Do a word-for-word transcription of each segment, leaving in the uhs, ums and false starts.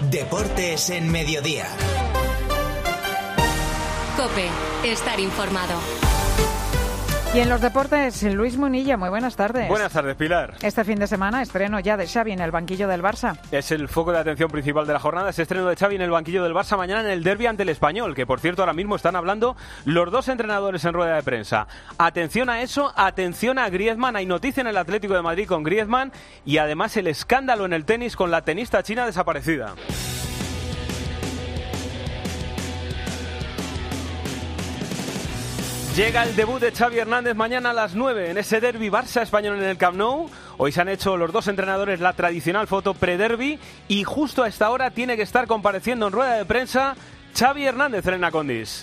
Deportes en Mediodía. COPE, estar informado. Y en los deportes, Luis Munilla, muy buenas tardes. Buenas tardes, Pilar. Este fin de semana, estreno ya de Xavi en el banquillo del Barça. Es el foco de atención principal de la jornada, ese estreno de Xavi en el banquillo del Barça mañana en el derbi ante el Español, que por cierto ahora mismo están hablando los dos entrenadores en rueda de prensa. Atención a eso, atención a Griezmann, hay noticia en el Atlético de Madrid con Griezmann y además el escándalo en el tenis con la tenista china desaparecida. Llega el debut de Xavi Hernández mañana a las nueve en ese derbi Barça-Español en el Camp Nou. Hoy se han hecho los dos entrenadores la tradicional foto pre-derbi y justo a esta hora tiene que estar compareciendo en rueda de prensa Xavi Hernández, Elena Condis.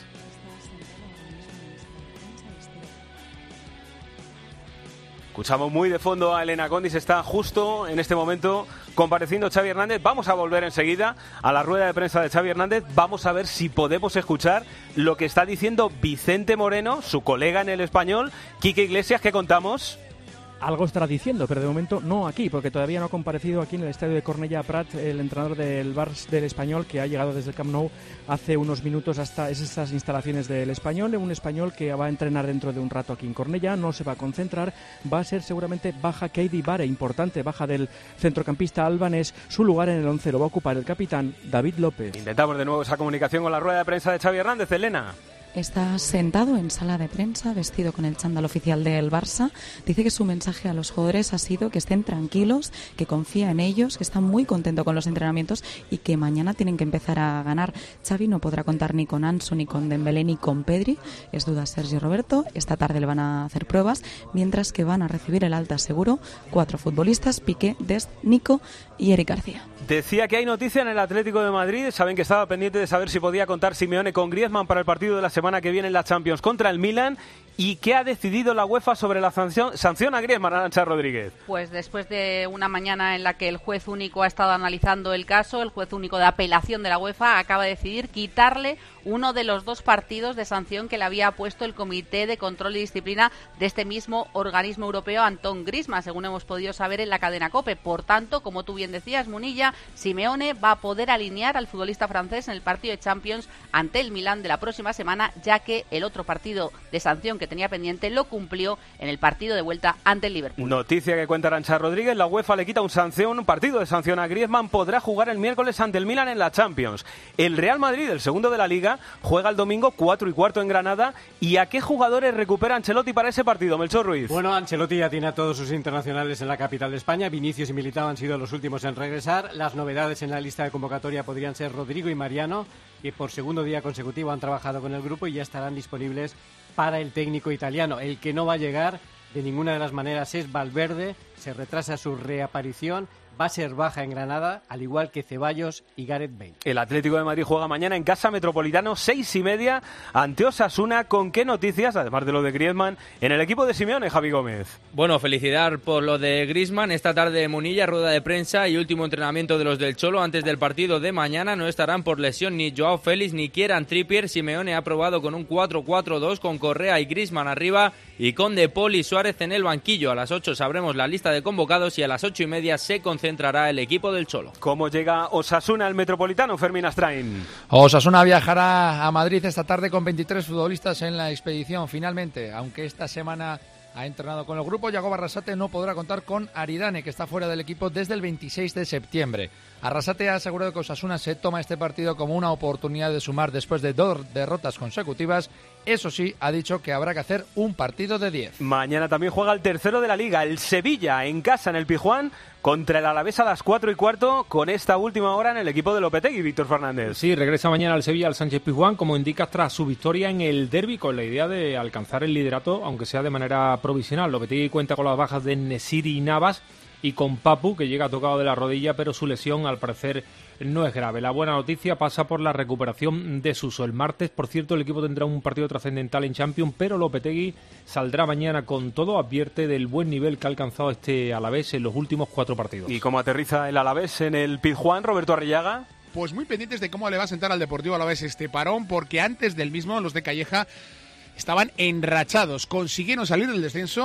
Escuchamos muy de fondo a Elena Condis, está justo en este momento compareciendo Xavi Hernández. Vamos a volver enseguida a la rueda de prensa de Xavi Hernández. Vamos a ver si podemos escuchar lo que está diciendo Vicente Moreno, su colega en el Español. Quique Iglesias, ¿qué contamos? Algo estará diciendo, pero de momento no aquí, porque todavía no ha comparecido aquí en el estadio de Cornellà Prat el entrenador del Barça del Español, que ha llegado desde el Camp Nou hace unos minutos hasta esas instalaciones del Español, un Español que va a entrenar dentro de un rato aquí en Cornellà, no se va a concentrar, va a ser seguramente baja Keidi Bare, importante baja del centrocampista albanés, su lugar en el once lo va a ocupar el capitán David López. Intentamos de nuevo esa comunicación con la rueda de prensa de Xavi Hernández, Elena. Está sentado en sala de prensa, vestido con el chándal oficial del Barça. Dice que su mensaje a los jugadores ha sido que estén tranquilos, que confía en ellos, que está muy contento con los entrenamientos y que mañana tienen que empezar a ganar. Xavi no podrá contar ni con Ansu, ni con Dembélé, ni con Pedri. Es duda Sergio Roberto. Esta tarde le van a hacer pruebas, mientras que van a recibir el alta seguro cuatro futbolistas, Piqué, Dest, Nico y Eric García. Decía que hay noticia en el Atlético de Madrid. Saben que estaba pendiente de saber si podía contar Simeone con Griezmann para el partido de la semana que viene en la Champions contra el Milan. ¿Y qué ha decidido la UEFA sobre la sanción, sanción a Griezmann, Arantxa Rodríguez? Pues después de una mañana en la que el juez único ha estado analizando el caso, el juez único de apelación de la UEFA acaba de decidir quitarle uno de los dos partidos de sanción que le había puesto el Comité de Control y Disciplina de este mismo organismo europeo, Antoine Griezmann, según hemos podido saber en la cadena COPE. Por tanto, como tú bien decías, Munilla, Simeone va a poder alinear al futbolista francés en el partido de Champions ante el Milán de la próxima semana, ya que el otro partido de sanción que tenía pendiente lo cumplió en el partido de vuelta ante el Liverpool. Noticia que cuenta Arantxa Rodríguez, la UEFA le quita un sanción, un partido de sanción a Griezmann, podrá jugar el miércoles ante el Milan en la Champions. El Real Madrid, el segundo de la Liga, juega el domingo cuatro y cuarto en Granada. ¿Y a qué jugadores recupera Ancelotti para ese partido, Melchor Ruiz? Bueno, Ancelotti ya tiene a todos sus internacionales en la capital de España. Vinicius y Militao han sido los últimos en regresar. Las novedades en la lista de convocatoria podrían ser Rodrigo y Mariano, que por segundo día consecutivo han trabajado con el grupo y ya estarán disponibles para el técnico italiano. El que no va a llegar de ninguna de las maneras es Valverde, se retrasa su reaparición, va a ser baja en Granada, al igual que Ceballos y Gareth Bale. El Atlético de Madrid juega mañana en casa, Metropolitano, seis y media, ante Osasuna. ¿Con qué noticias, además de lo de Griezmann, en el equipo de Simeone, Javi Gómez? Bueno, felicitar por lo de Griezmann. Esta tarde Munilla, rueda de prensa y último entrenamiento de los del Cholo antes del partido de mañana. No estarán por lesión ni Joao Félix ni Kieran Trippier. Simeone ha probado con un cuatro cuatro dos con Correa y Griezmann arriba y con De Paul y Suárez en el banquillo. A las ocho sabremos la lista de convocados y a las ocho y media se concentrará el equipo del Cholo. ¿Cómo llega Osasuna al Metropolitano, Fermín Astrain? Osasuna viajará a Madrid esta tarde con veintitrés futbolistas en la expedición. Finalmente, aunque esta semana ha entrenado con el grupo, Yagoba Arrasate no podrá contar con Aridane, que está fuera del equipo desde el veintiséis de septiembre. Arrasate ha asegurado que Osasuna se toma este partido como una oportunidad de sumar después de dos derrotas consecutivas. Eso sí, ha dicho que habrá que hacer un partido de diez. Mañana también juega el tercero de la Liga, el Sevilla, en casa en el Pizjuán, contra el Alavés a las cuatro y cuarto, con esta última hora en el equipo de Lopetegui, Víctor Fernández. Sí, regresa mañana al Sevilla, al Sánchez Pizjuán, como indica, tras su victoria en el derbi, con la idea de alcanzar el liderato, aunque sea de manera provisional. Lopetegui cuenta con las bajas de Nesiri y Navas, y con Papu, que llega tocado de la rodilla, pero su lesión al parecer no es grave. La buena noticia pasa por la recuperación de Suso. El martes, por cierto, el equipo tendrá un partido trascendental en Champions, pero Lopetegui saldrá mañana con todo, advierte del buen nivel que ha alcanzado este Alavés en los últimos cuatro partidos. ¿Y cómo aterriza el Alavés en el Pizjuán, Roberto Arrillaga? Pues muy pendientes de cómo le va a sentar al Deportivo Alavés este parón, porque antes del mismo los de Calleja estaban enrachados, consiguieron salir del descenso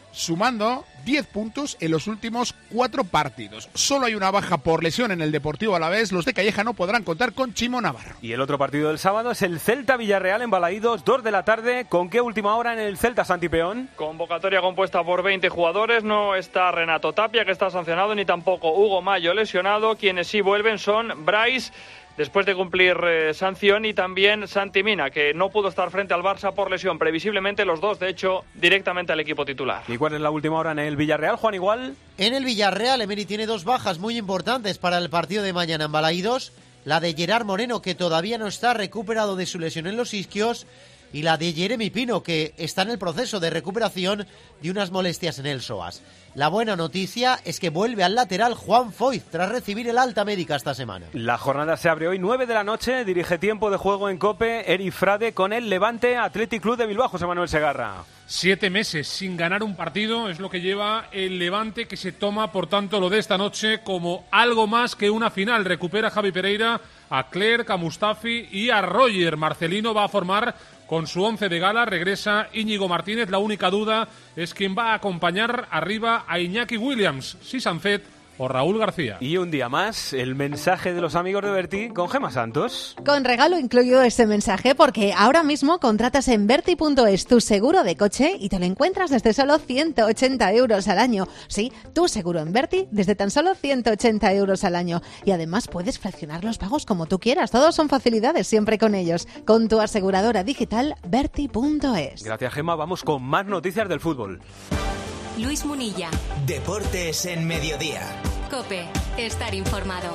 sumando diez puntos en los últimos cuatro partidos. Solo hay una baja por lesión en el Deportivo Alavés. Los de Calleja no podrán contar con Chimo Navarro. Y el otro partido del sábado es el Celta-Villarreal en Balaídos, dos de la tarde. ¿Con qué última hora en el Celta, Santi Peón? Convocatoria compuesta por veinte jugadores. No está Renato Tapia, que está sancionado, ni tampoco Hugo Mayo, lesionado. Quienes sí vuelven son Brais, después de cumplir eh, sanción, y también Santi Mina, que no pudo estar frente al Barça por lesión. Previsiblemente los dos, de hecho, directamente al equipo titular. ¿Y cuál es la última hora en el Villarreal, Juan Igual? En el Villarreal, Emery tiene dos bajas muy importantes para el partido de mañana en Balaídos. La de Gerard Moreno, que todavía no está recuperado de su lesión en los isquios, y la de Jeremy Pino, que está en el proceso de recuperación de unas molestias en el psoas. La buena noticia es que vuelve al lateral Juan Foyth tras recibir el alta médica esta semana. La jornada se abre hoy, nueve de la noche, dirige Tiempo de Juego en COPE, Eri Frade con el Levante Athletic Club de Bilbao, José Manuel Segarra. Siete meses sin ganar un partido es lo que lleva el Levante, que se toma, por tanto, lo de esta noche como algo más que una final. Recupera Javi Pereira a Clerc, a Mustafi y a Roger. Marcelino va a formar con su once de gala, regresa Íñigo Martínez. La única duda es quién va a acompañar arriba a Iñaki Williams, si Sancet o Raúl García. Y un día más, el mensaje de los amigos de Berti con Gemma Santos. Con regalo incluido ese mensaje, porque ahora mismo contratas en Berti punto es tu seguro de coche y te lo encuentras desde solo ciento ochenta euros al año. Sí, tu seguro en Berti desde tan solo ciento ochenta euros al año. Y además puedes fraccionar los pagos como tú quieras. Todos son facilidades siempre con ellos. Con tu aseguradora digital Berti punto es. Gracias, Gemma. Vamos con más noticias del fútbol. Luis Munilla. Deportes en Mediodía. COPE. Estar informado.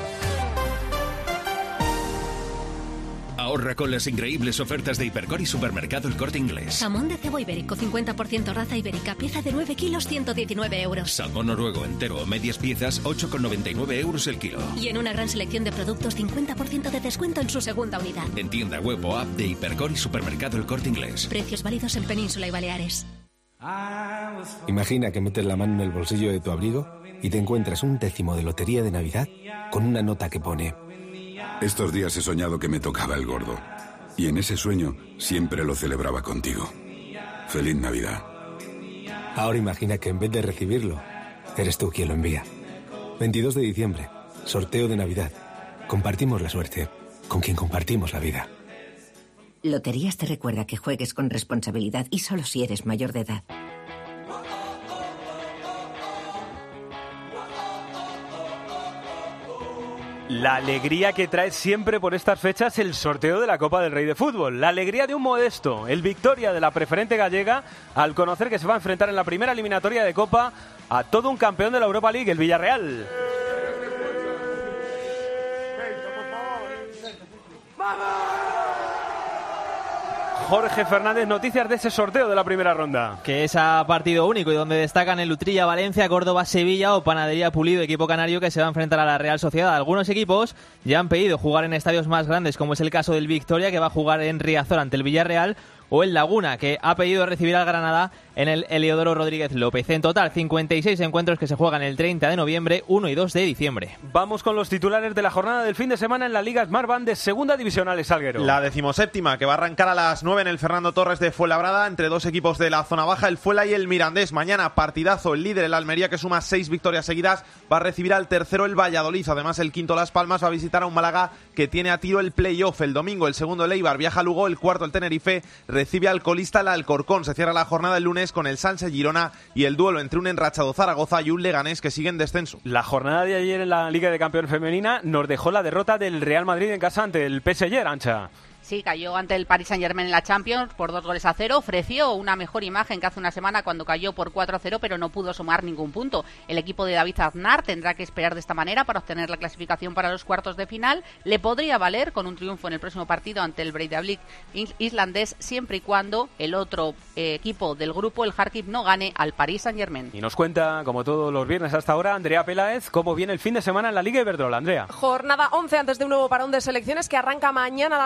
Ahorra con las increíbles ofertas de Hipercor y Supermercado El Corte Inglés. Jamón de cebo ibérico, cincuenta por ciento raza ibérica, pieza de nueve kilos, ciento diecinueve euros. Salmón noruego entero o medias piezas, ocho con noventa y nueve euros el kilo. Y en una gran selección de productos, cincuenta por ciento de descuento en su segunda unidad. En tienda web o app de Hipercor y Supermercado El Corte Inglés. Precios válidos en Península y Baleares. Imagina que metes la mano en el bolsillo de tu abrigo y te encuentras un décimo de lotería de Navidad con una nota que pone: estos días he soñado que me tocaba el gordo. Y en ese sueño siempre lo celebraba contigo. Feliz Navidad. Ahora imagina que en vez de recibirlo, eres tú quien lo envía. veintidós de diciembre, sorteo de Navidad. Compartimos la suerte con quien compartimos la vida. Loterías te recuerda que juegues con responsabilidad y solo si eres mayor de edad. La alegría que trae siempre por estas fechas el sorteo de la Copa del Rey de Fútbol. La alegría de un modesto, el Victoria de la Preferente Gallega, al conocer que se va a enfrentar en la primera eliminatoria de Copa a todo un campeón de la Europa League, el Villarreal. Jorge Fernández, noticias de ese sorteo de la primera ronda. Que es a partido único y donde destacan el Utrilla Valencia, Córdoba Sevilla o Panadería Pulido, equipo canario que se va a enfrentar a la Real Sociedad. Algunos equipos ya han pedido jugar en estadios más grandes, como es el caso del Victoria, que va a jugar en Riazor ante el Villarreal, o el Laguna, que ha pedido recibir al Granada en el Heliodoro Rodríguez López. En total, cincuenta y seis encuentros que se juegan el treinta de noviembre, uno y dos de diciembre. Vamos con los titulares de la jornada del fin de semana en la Liga Smartbank de Segunda División, Alex Salguero. La decimoséptima, que va a arrancar a las nueve en el Fernando Torres de Fuenlabrada, entre dos equipos de la zona baja, el Fuenla y el Mirandés. Mañana, partidazo, el líder, el Almería, que suma seis victorias seguidas, va a recibir al tercero, el Valladolid. Además, el quinto, Las Palmas, va a visitar a un Málaga que tiene a tiro el play-off. El domingo, el segundo, el Eibar, viaja a Lugo, el cuarto, el Tenerife, recibe al colista, el Alcorcón. Se cierra la jornada el lunes con el Sanse Girona y el duelo entre un enrachado Zaragoza y un Leganés que sigue en descenso. La jornada de ayer en la Liga de Campeones Femenina nos dejó la derrota del Real Madrid en casa ante el P S G, Arancha. Sí, cayó ante el Paris Saint-Germain en la Champions por dos goles a cero. Ofreció una mejor imagen que hace una semana cuando cayó por cuatro a cero, pero no pudo sumar ningún punto. El equipo de David Aznar tendrá que esperar de esta manera para obtener la clasificación para los cuartos de final. Le podría valer con un triunfo en el próximo partido ante el Breidablik islandés, siempre y cuando el otro eh, equipo del grupo, el Kharkiv, no gane al Paris Saint-Germain. Y nos cuenta, como todos los viernes hasta ahora, Andrea Peláez, cómo viene el fin de semana en la Liga Iberdrola. Andrea. Jornada once antes de un nuevo parón de selecciones que arranca mañana a las once con el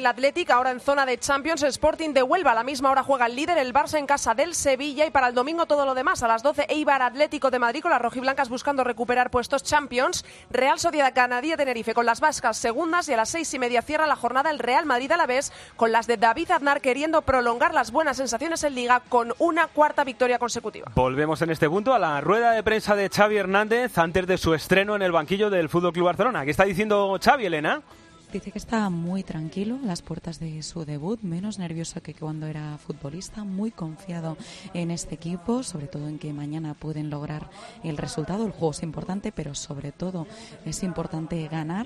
del Athletic, ahora en zona de Champions. Sporting de Huelva, a la misma hora juega el líder, el Barça en casa del Sevilla. Y para el domingo todo lo demás, a las doce Eibar Atlético de Madrid, con las rojiblancas buscando recuperar puestos Champions. Real Sociedad Canadía Tenerife con las vascas segundas, y a las seis y media cierra la jornada el Real Madrid Alavés, con las de David Aznar queriendo prolongar las buenas sensaciones en Liga con una cuarta victoria consecutiva. Volvemos en este punto a la rueda de prensa de Xavi Hernández antes de su estreno en el banquillo del F C Barcelona. ¿Qué está diciendo Xavi, Elena? Dice que está muy tranquilo a las puertas de su debut, menos nervioso que cuando era futbolista, muy confiado en este equipo, sobre todo en que mañana pueden lograr el resultado. El juego es importante, pero sobre todo es importante ganar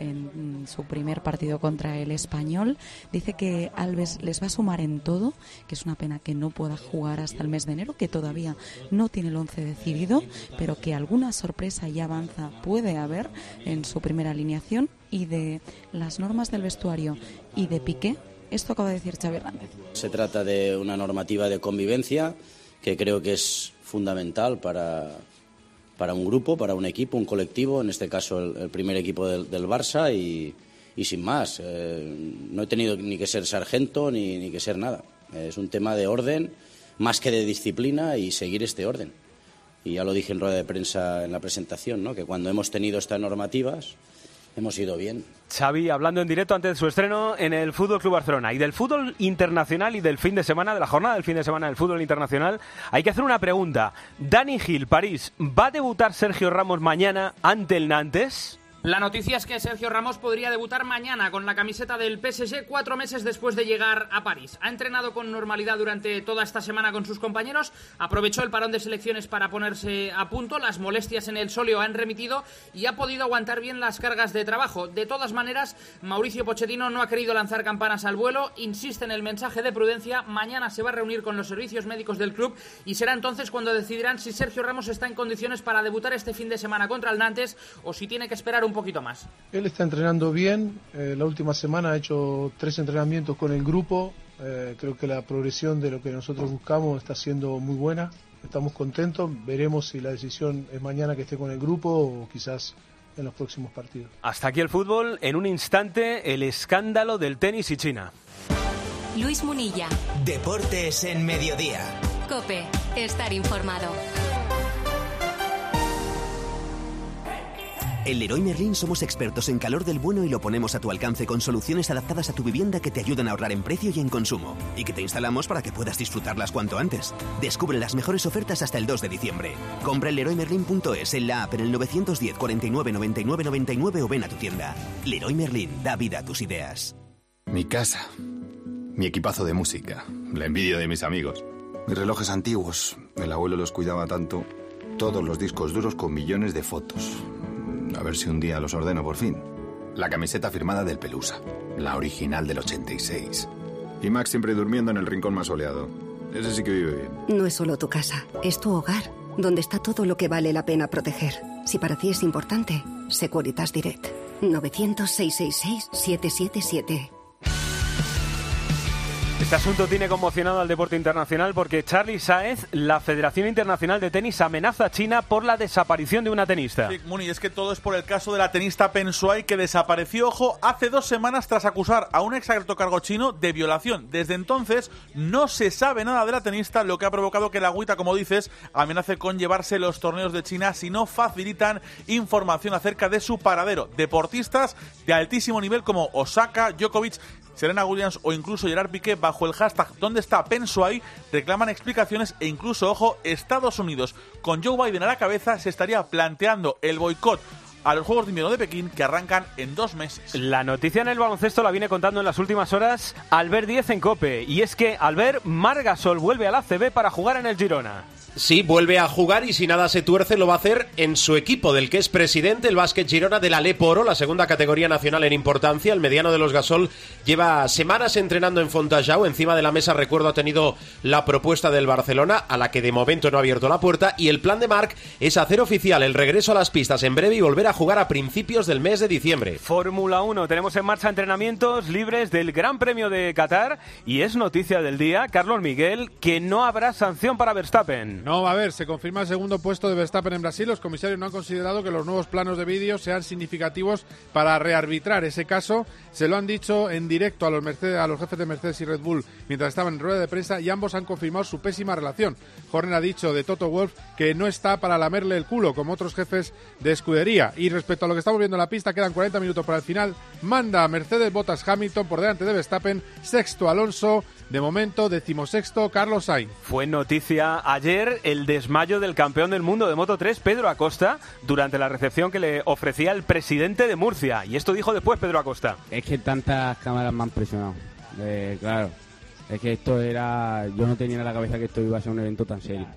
en su primer partido contra el Español. Dice que Alves les va a sumar en todo, que es una pena que no pueda jugar hasta el mes de enero, que todavía no tiene el once decidido, pero que alguna sorpresa y avanza puede haber en su primera alineación. Y de las normas del vestuario y de Piqué, esto acaba de decir Xavi Hernández. Se trata de una normativa de convivencia que creo que es fundamental para, para un grupo, para un equipo, un colectivo, en este caso el, el primer equipo del, del Barça, y, y sin más. Eh, no he tenido ni que ser sargento ni, ni que ser nada. Es un tema de orden, más que de disciplina, y seguir este orden. Y ya lo dije en rueda de prensa en la presentación, ¿no?, que cuando hemos tenido estas normativas hemos ido bien. Xavi hablando en directo antes de su estreno en el F C Barcelona. Y del fútbol internacional y del fin de semana, de la jornada del fin de semana del fútbol internacional, hay que hacer una pregunta. Dani Gil, París, ¿va a debutar Sergio Ramos mañana ante el Nantes? La noticia es que Sergio Ramos podría debutar mañana con la camiseta del P S G cuatro meses después de llegar a París. Ha entrenado con normalidad durante toda esta semana con sus compañeros, aprovechó el parón de selecciones para ponerse a punto, las molestias en el sóleo han remitido y ha podido aguantar bien las cargas de trabajo. De todas maneras, Mauricio Pochettino no ha querido lanzar campanas al vuelo, insiste en el mensaje de prudencia. Mañana se va a reunir con los servicios médicos del club y será entonces cuando decidirán si Sergio Ramos está en condiciones para debutar este fin de semana contra el Nantes o si tiene que esperar un poquito más. Él está entrenando bien, eh, la última semana ha hecho tres entrenamientos con el grupo, eh, creo que la progresión de lo que nosotros buscamos está siendo muy buena, estamos contentos, veremos si la decisión es mañana que esté con el grupo o quizás en los próximos partidos. Hasta aquí el fútbol, en un instante el escándalo del tenis y China. Luis Munilla. Deportes en Mediodía. COPE, estar informado. En Leroy Merlin somos expertos en calor del bueno y lo ponemos a tu alcance con soluciones adaptadas a tu vivienda que te ayudan a ahorrar en precio y en consumo. Y que te instalamos para que puedas disfrutarlas cuanto antes. Descubre las mejores ofertas hasta el dos de diciembre. Compra en leroy merlin punto es, en la app, en el nueve uno cero, cuarenta y nueve, noventa y nueve, noventa y nueve o ven a tu tienda. Leroy Merlin, da vida a tus ideas. Mi casa. Mi equipazo de música. La envidia de mis amigos. Mis relojes antiguos. El abuelo los cuidaba tanto. Todos los discos duros con millones de fotos. A ver si un día los ordeno por fin. La camiseta firmada del Pelusa, la original del ochenta y seis. Y Max siempre durmiendo en el rincón más soleado. Ese sí que vive bien. No es solo tu casa, es tu hogar, donde está todo lo que vale la pena proteger. Si para ti es importante, Securitas Direct. novecientos, seiscientos sesenta y seis, setecientos setenta y siete. Este asunto tiene conmocionado al deporte internacional porque Charly Sáez, la Federación Internacional de Tenis, amenaza a China por la desaparición de una tenista. Sí, Muni, es que todo es por el caso de la tenista Peng Shuai, que desapareció, ojo, hace dos semanas tras acusar a un ex alto cargo chino de violación. Desde entonces no se sabe nada de la tenista, lo que ha provocado que la agüita, como dices, amenace con llevarse los torneos de China si no facilitan información acerca de su paradero. Deportistas de altísimo nivel como Osaka, Djokovic, Serena Williams o incluso Gerard Piqué, bajo el hashtag ¿Dónde está Peng Shuai?, reclaman explicaciones e incluso, ojo, Estados Unidos, con Joe Biden a la cabeza, se estaría planteando el boicot a los Juegos de Invierno de Pekín, que arrancan en dos meses. La noticia en el baloncesto la viene contando en las últimas horas Albert Díez en COPE, y es que Albert Marc Gasol vuelve al A C B para jugar en el Girona. Sí, vuelve a jugar y si nada se tuerce lo va a hacer en su equipo, del que es presidente, el Básquet Girona de la Leporo, la segunda categoría nacional en importancia. El mediano de los Gasol lleva semanas entrenando en Fontajau. Encima de la mesa, recuerdo, ha tenido la propuesta del Barcelona, a la que de momento no ha abierto la puerta, y el plan de Marc es hacer oficial el regreso a las pistas en breve y volver a jugar a principios del mes de diciembre. Fórmula uno, tenemos en marcha entrenamientos libres del Gran Premio de Qatar y es noticia del día, Carlos Miguel, que no habrá sanción para Verstappen. No, a ver, se confirma el segundo puesto de Verstappen en Brasil. Los comisarios no han considerado que los nuevos planos de vídeo sean significativos para rearbitrar ese caso. Se lo han dicho en directo a los, Mercedes, a los jefes de Mercedes y Red Bull mientras estaban en rueda de prensa y ambos han confirmado su pésima relación. Horner ha dicho de Toto Wolff que no está para lamerle el culo como otros jefes de escudería. Y respecto a lo que estamos viendo en la pista, quedan cuarenta minutos para el final. Manda Mercedes, Bottas, Hamilton por delante de Verstappen, sexto Alonso, de momento decimosexto Carlos Sainz. Fue noticia ayer el desmayo del campeón del mundo de Moto tres, Pedro Acosta, durante la recepción que le ofrecía el presidente de Murcia. Y esto dijo después Pedro Acosta. Es que tantas cámaras me han presionado. Eh, claro, es que esto era... Yo no tenía en la cabeza que esto iba a ser un evento tan serio.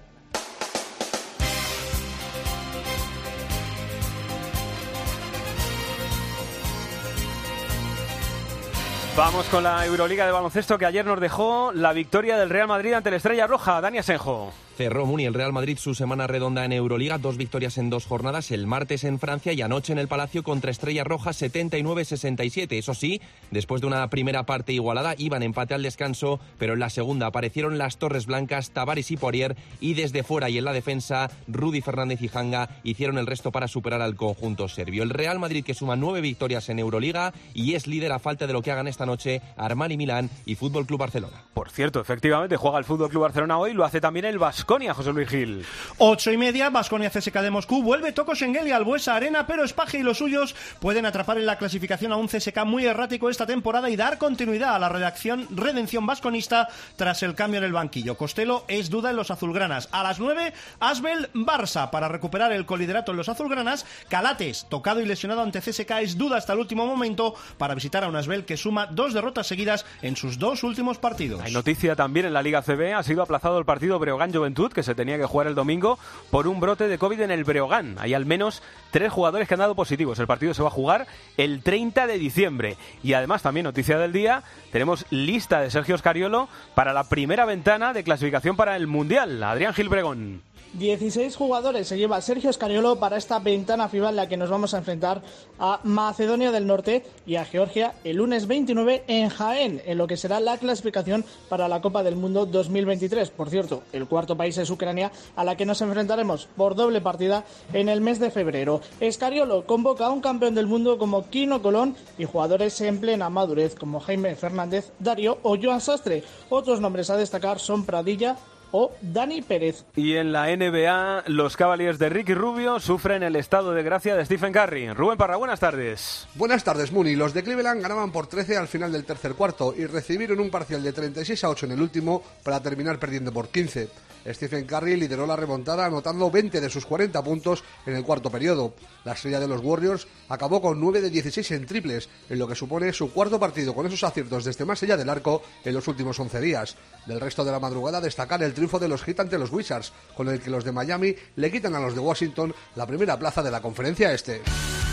Vamos con la Euroliga de baloncesto, que ayer nos dejó la victoria del Real Madrid ante la Estrella Roja. Dani Asenjo. Cerró Muni el Real Madrid su semana redonda en Euroliga, dos victorias en dos jornadas, el martes en Francia y anoche en el Palacio contra Estrella Roja, setenta y nueve a sesenta y siete. Eso sí, después de una primera parte igualada, iban empate al descanso, pero en la segunda aparecieron las Torres Blancas, Tavares y Poirier, y desde fuera y en la defensa, Rudy Fernández y Hanga hicieron el resto para superar al conjunto serbio. El Real Madrid, que suma nueve victorias en Euroliga y es líder a falta de lo que hagan esta noche Armani Milán y Fútbol Club Barcelona. Por cierto, efectivamente, juega el Fútbol Club Barcelona hoy, lo hace también el Baskonia, José Luis Gil. Ocho y media, Baskonia C S K de Moscú, vuelve Toko Schengelia al Buesa Arena, pero Spaje y los suyos pueden atrapar en la clasificación a un C S K muy errático esta temporada y dar continuidad a la redacción redención vasconista tras el cambio en el banquillo. Costello es duda en los azulgranas. A las nueve, Asbel Barça para recuperar el coliderato en los azulgranas. Calates, tocado y lesionado ante C S K, es duda hasta el último momento para visitar a un Asbel que suma dos derrotas seguidas en sus dos últimos partidos. Hay noticia también en la Liga C B, ha sido aplazado el partido Breogán-Juventud, que se tenía que jugar el domingo por un brote de COVID en el Breogán. Hay al menos tres jugadores que han dado positivos. El partido se va a jugar el treinta de diciembre. Y además, también noticia del día, tenemos lista de Sergio Scariolo para la primera ventana de clasificación para el Mundial. Adrián Gil Bregón. dieciséis jugadores se lleva Sergio Scariolo para esta ventana FIBA en la que nos vamos a enfrentar a Macedonia del Norte y a Georgia el lunes veintinueve en Jaén, en lo que será la clasificación para la Copa del Mundo dos mil veintitrés. Por cierto, el cuarto país es Ucrania, a la que nos enfrentaremos por doble partida en el mes de febrero. Scariolo convoca a un campeón del mundo como Kino Colón y jugadores en plena madurez como Jaime Fernández, Darío o Joan Sastre. Otros nombres a destacar son Pradilla o Dani Pérez. Y en la N B A, los Cavaliers de Ricky Rubio sufren el estado de gracia de Stephen Curry. Rubén Parra, buenas tardes. Buenas tardes, Muni. Los de Cleveland ganaban por trece al final del tercer cuarto y recibieron un parcial de treinta y seis a ocho en el último para terminar perdiendo por quince. Stephen Curry lideró la remontada anotando veinte de sus cuarenta puntos en el cuarto periodo. La estrella de los Warriors acabó con nueve de dieciséis en triples, en lo que supone su cuarto partido con esos aciertos desde más allá del arco en los últimos once días. Del resto de la madrugada, destacar el triunfo de los Heat ante los Wizards, con el que los de Miami le quitan a los de Washington la primera plaza de la conferencia este.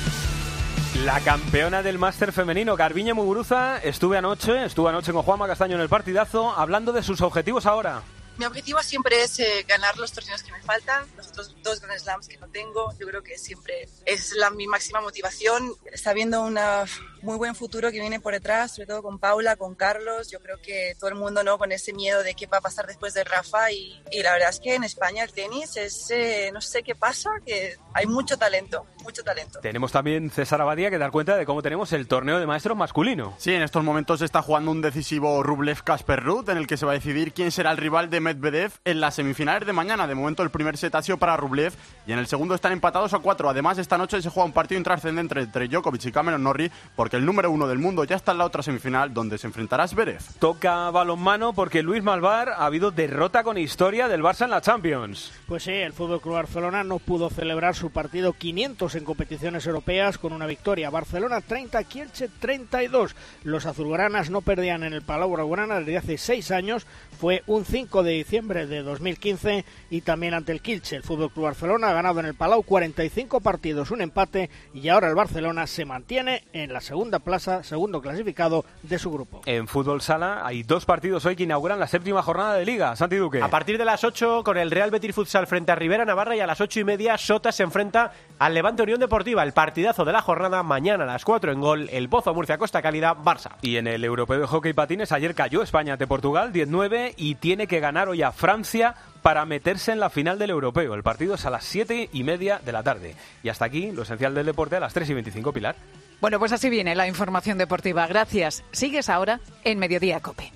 La campeona del máster femenino, Garbiñe Muguruza, estuve anoche, estuve anoche con Juanma Castaño en el partidazo, hablando de sus objetivos ahora. Mi objetivo siempre es eh, ganar los torneos que me faltan, los otros dos Grand Slams que no tengo. Yo creo que siempre es la, mi máxima motivación. Está viendo un muy buen futuro que viene por detrás, sobre todo con Paula, con Carlos. Yo creo que todo el mundo, ¿no?, con ese miedo de qué va a pasar después de Rafa. Y, y la verdad es que en España el tenis es, eh, no sé qué pasa, que hay mucho talento, mucho talento. Tenemos también César Abadía que dar cuenta de cómo tenemos el torneo de maestros masculino. Sí, en estos momentos se está jugando un decisivo Rublev-Casper Ruud, en el que se va a decidir quién será el rival de Medvedev en las semifinales de mañana. De momento el primer set ha sido para Rublev y en el segundo están empatados a cuatro. Además, esta noche se juega un partido intrascendente entre Djokovic y Cameron Norrie, porque el número uno del mundo ya está en la otra semifinal, donde se enfrentará a Zverev. Toca balonmano porque Luis Malvar ha habido derrota con historia del Barça en la Champions. Pues sí, el F C Barcelona no pudo celebrar su partido quinientos en competiciones europeas con una victoria. Barcelona treinta, Kielce treinta y dos. Los azulgranas no perdían en el Palau Blaugrana desde hace seis años. Fue un cinco de diciembre de dos mil quince y también ante el Kielce. El F C Barcelona ha ganado en el Palau cuarenta y cinco partidos, un empate, y ahora el Barcelona se mantiene en la segunda plaza, segundo clasificado de su grupo. En fútbol sala hay dos partidos hoy que inauguran la séptima jornada de Liga. Santi Duque. A partir de las ocho con el Real Betis Futsal frente a Rivera Navarra, y a las ocho y media Sota se enfrenta al Levante Unión Deportiva. El partidazo de la jornada mañana a las cuatro en Gol, el Pozo Murcia Costa Cálida Barça. Y en el Europeo de Hockey Patines ayer cayó España ante Portugal diez nueve y tiene que ganar enfrentar hoy a Francia para meterse en la final del Europeo. El partido es a las siete y media de la tarde. Y hasta aquí lo esencial del deporte a las tres y veinticinco, Pilar. Bueno, pues así viene la información deportiva. Gracias. Sigues ahora en Mediodía COPE.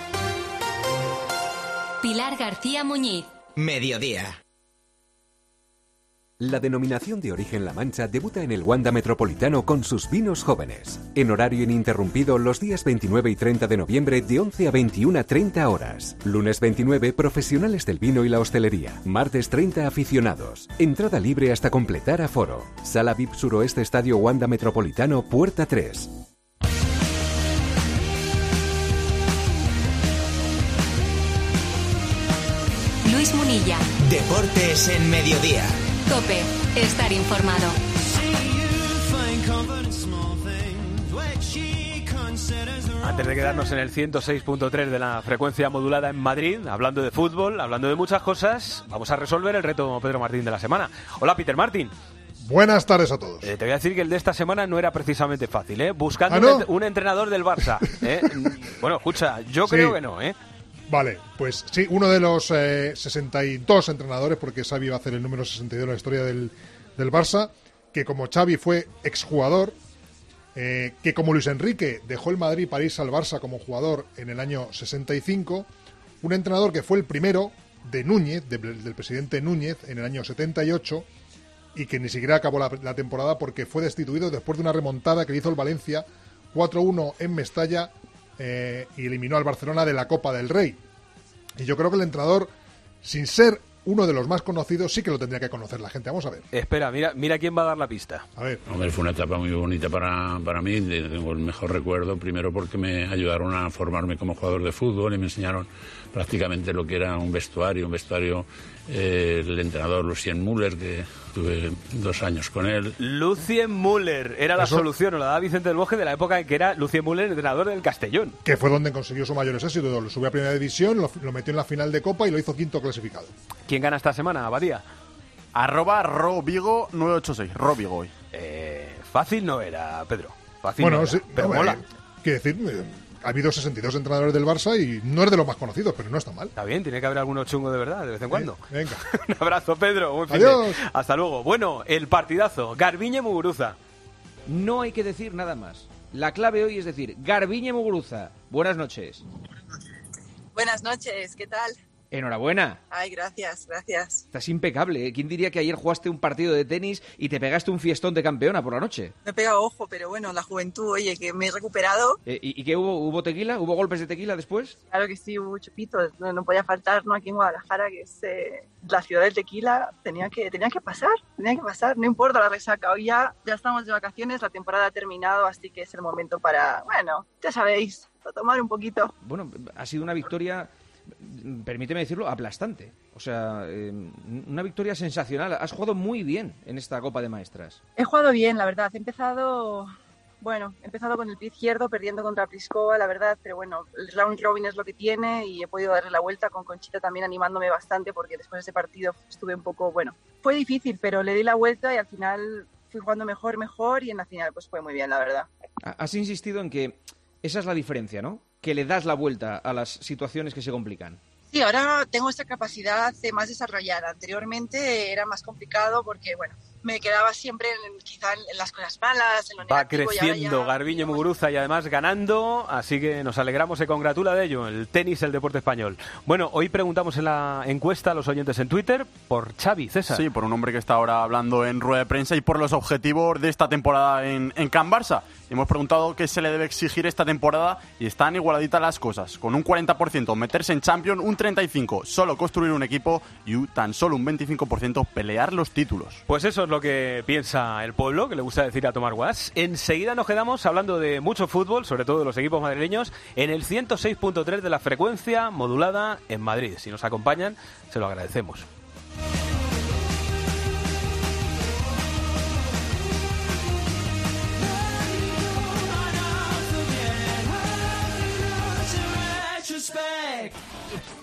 Pilar García Muñiz. Mediodía. La denominación de origen La Mancha debuta en el Wanda Metropolitano con sus vinos jóvenes. En horario ininterrumpido los días veintinueve y treinta de noviembre de once a veintiuna treinta horas. Lunes veintinueve, profesionales del vino y la hostelería. Martes treinta, aficionados. Entrada libre hasta completar aforo. Sala V I P Suroeste Estadio Wanda Metropolitano, Puerta tres. Luis Munilla. Deportes en Mediodía. COPE. Estar informado. Antes de quedarnos en el ciento seis punto tres de la frecuencia modulada en Madrid, hablando de fútbol, hablando de muchas cosas, vamos a resolver el reto Pedro Martín de la semana. Hola, Peter Martín. Buenas tardes a todos. Eh, te voy a decir que el de esta semana no era precisamente fácil, ¿eh? Buscando ¿Ah, no? un, un entrenador del Barça. ¿eh? Bueno, escucha, yo Sí. creo que no, ¿eh? Vale, pues sí, uno de los eh, sesenta y dos entrenadores, porque Xavi va a hacer el número sesenta y dos en la historia del, del Barça, que como Xavi fue exjugador, eh, que como Luis Enrique dejó el Madrid para irse al Barça como jugador en el año sesenta y cinco, un entrenador que fue el primero de Núñez, de, del presidente Núñez, en el año setenta y ocho, y que ni siquiera acabó la, la temporada porque fue destituido después de una remontada que le hizo el Valencia cuatro uno en Mestalla, eh, y eliminó al Barcelona de la Copa del Rey. Y yo creo que el entrenador, sin ser uno de los más conocidos, sí que lo tendría que conocer la gente. Vamos a ver. Espera, mira, mira quién va a dar la pista. A ver. Hombre, fue una etapa muy bonita para, para mí. Tengo el mejor recuerdo, primero porque me ayudaron a formarme como jugador de fútbol y me enseñaron prácticamente lo que era un vestuario, un vestuario, eh, el entrenador Lucien Müller, que tuve dos años con él. Lucien Müller era la Eso- solución, o la daba Vicente del Bosque de la época en que era Lucien Müller entrenador del Castellón. Que fue donde consiguió su mayores éxitos. Lo subió a primera división, lo, lo metió en la final de Copa y lo hizo quinto clasificado. ¿Quién gana esta semana, Abadía? Arroba Rovigo nueve ocho seis. Rovigo hoy. Eh, fácil no era, Pedro. Fácil Bueno, no era, sí, pero no, mola. eh, quiero decir, eh, ha habido sesenta y dos entrenadores del Barça y no es de los más conocidos, pero no está mal. Está bien, tiene que haber alguno chungo de verdad, de vez en cuando. Eh, venga. Un abrazo, Pedro. Buen fin de- Adiós. Hasta luego. Bueno, el partidazo. Garbiñe Muguruza. No hay que decir nada más. La clave hoy es decir, Garbiñe Muguruza. Buenas noches. Buenas noches, ¿qué tal? Enhorabuena. Ay, gracias, gracias. Estás impecable. ¿eh? ¿Quién diría que ayer jugaste un partido de tenis y te pegaste un fiestón de campeona por la noche? Me he pegado ojo, pero bueno, la juventud, oye, que me he recuperado. Eh, ¿Y, y qué hubo? ¿Hubo tequila? ¿Hubo golpes de tequila después? Claro que sí, hubo chupitos, no, no podía faltar, ¿no? Aquí en Guadalajara, que es eh, la ciudad del tequila, tenía que, tenía que pasar, tenía que pasar, no importa la resaca. Hoy ya, ya estamos de vacaciones, la temporada ha terminado, así que es el momento para, bueno, ya sabéis, para tomar un poquito. Bueno, ha sido una victoria, permíteme decirlo, aplastante. O sea, eh, una victoria sensacional. Has jugado muy bien en esta Copa de Maestras. He jugado bien, la verdad. He empezado, bueno, he empezado con el pie izquierdo, perdiendo contra Pliskova, la verdad, pero bueno, el round robin es lo que tiene y he podido darle la vuelta con Conchita también animándome bastante porque después de ese partido estuve un poco, bueno, fue difícil, pero le di la vuelta y al final fui jugando mejor, mejor y en la final pues fue muy bien, la verdad. Has insistido en que esa es la diferencia, ¿no? Que le das la vuelta a las situaciones que se complican. Sí, ahora tengo esta capacidad de más desarrollada. Anteriormente era más complicado porque, bueno, me quedaba siempre en, quizá en las cosas malas, en lo Va negativo. creciendo y ahora Garbiñe Muguruza y además ganando, así que nos alegramos, se congratula de ello, el tenis, el deporte español. Bueno, hoy preguntamos en la encuesta a los oyentes en Twitter por Xavi, César. Sí, por un hombre que está ahora hablando en rueda de prensa y por los objetivos de esta temporada en, en Can Barça. Hemos preguntado qué se le debe exigir esta temporada y están igualaditas las cosas. Con un cuarenta por ciento meterse en Champions, un treinta y cinco por ciento solo construir un equipo y un, tan solo un veinticinco por ciento pelear los títulos. Pues eso es lo que piensa el pueblo, que le gusta decir a tomar guas. Enseguida nos quedamos hablando de mucho fútbol, sobre todo de los equipos madrileños, en el ciento seis punto tres de la frecuencia modulada en Madrid. Si nos acompañan, se lo agradecemos.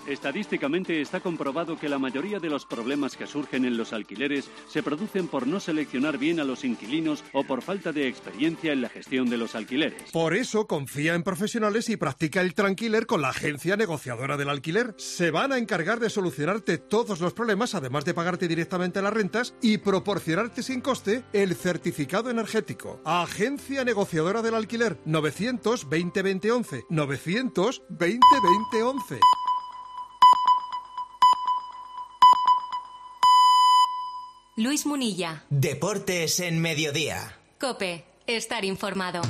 Estadísticamente está comprobado que la mayoría de los problemas que surgen en los alquileres se producen por no seleccionar bien a los inquilinos o por falta de experiencia en la gestión de los alquileres. Por eso confía en profesionales y practica el Tranquiler con la agencia negociadora del alquiler. Se van a encargar de solucionarte todos los problemas, además de pagarte directamente las rentas y proporcionarte sin coste el certificado energético. Agencia negociadora del alquiler. novecientos veinte veinte once. novecientos veinte veinte once. Luis Munilla. Deportes en Mediodía. COPE. Estar informado.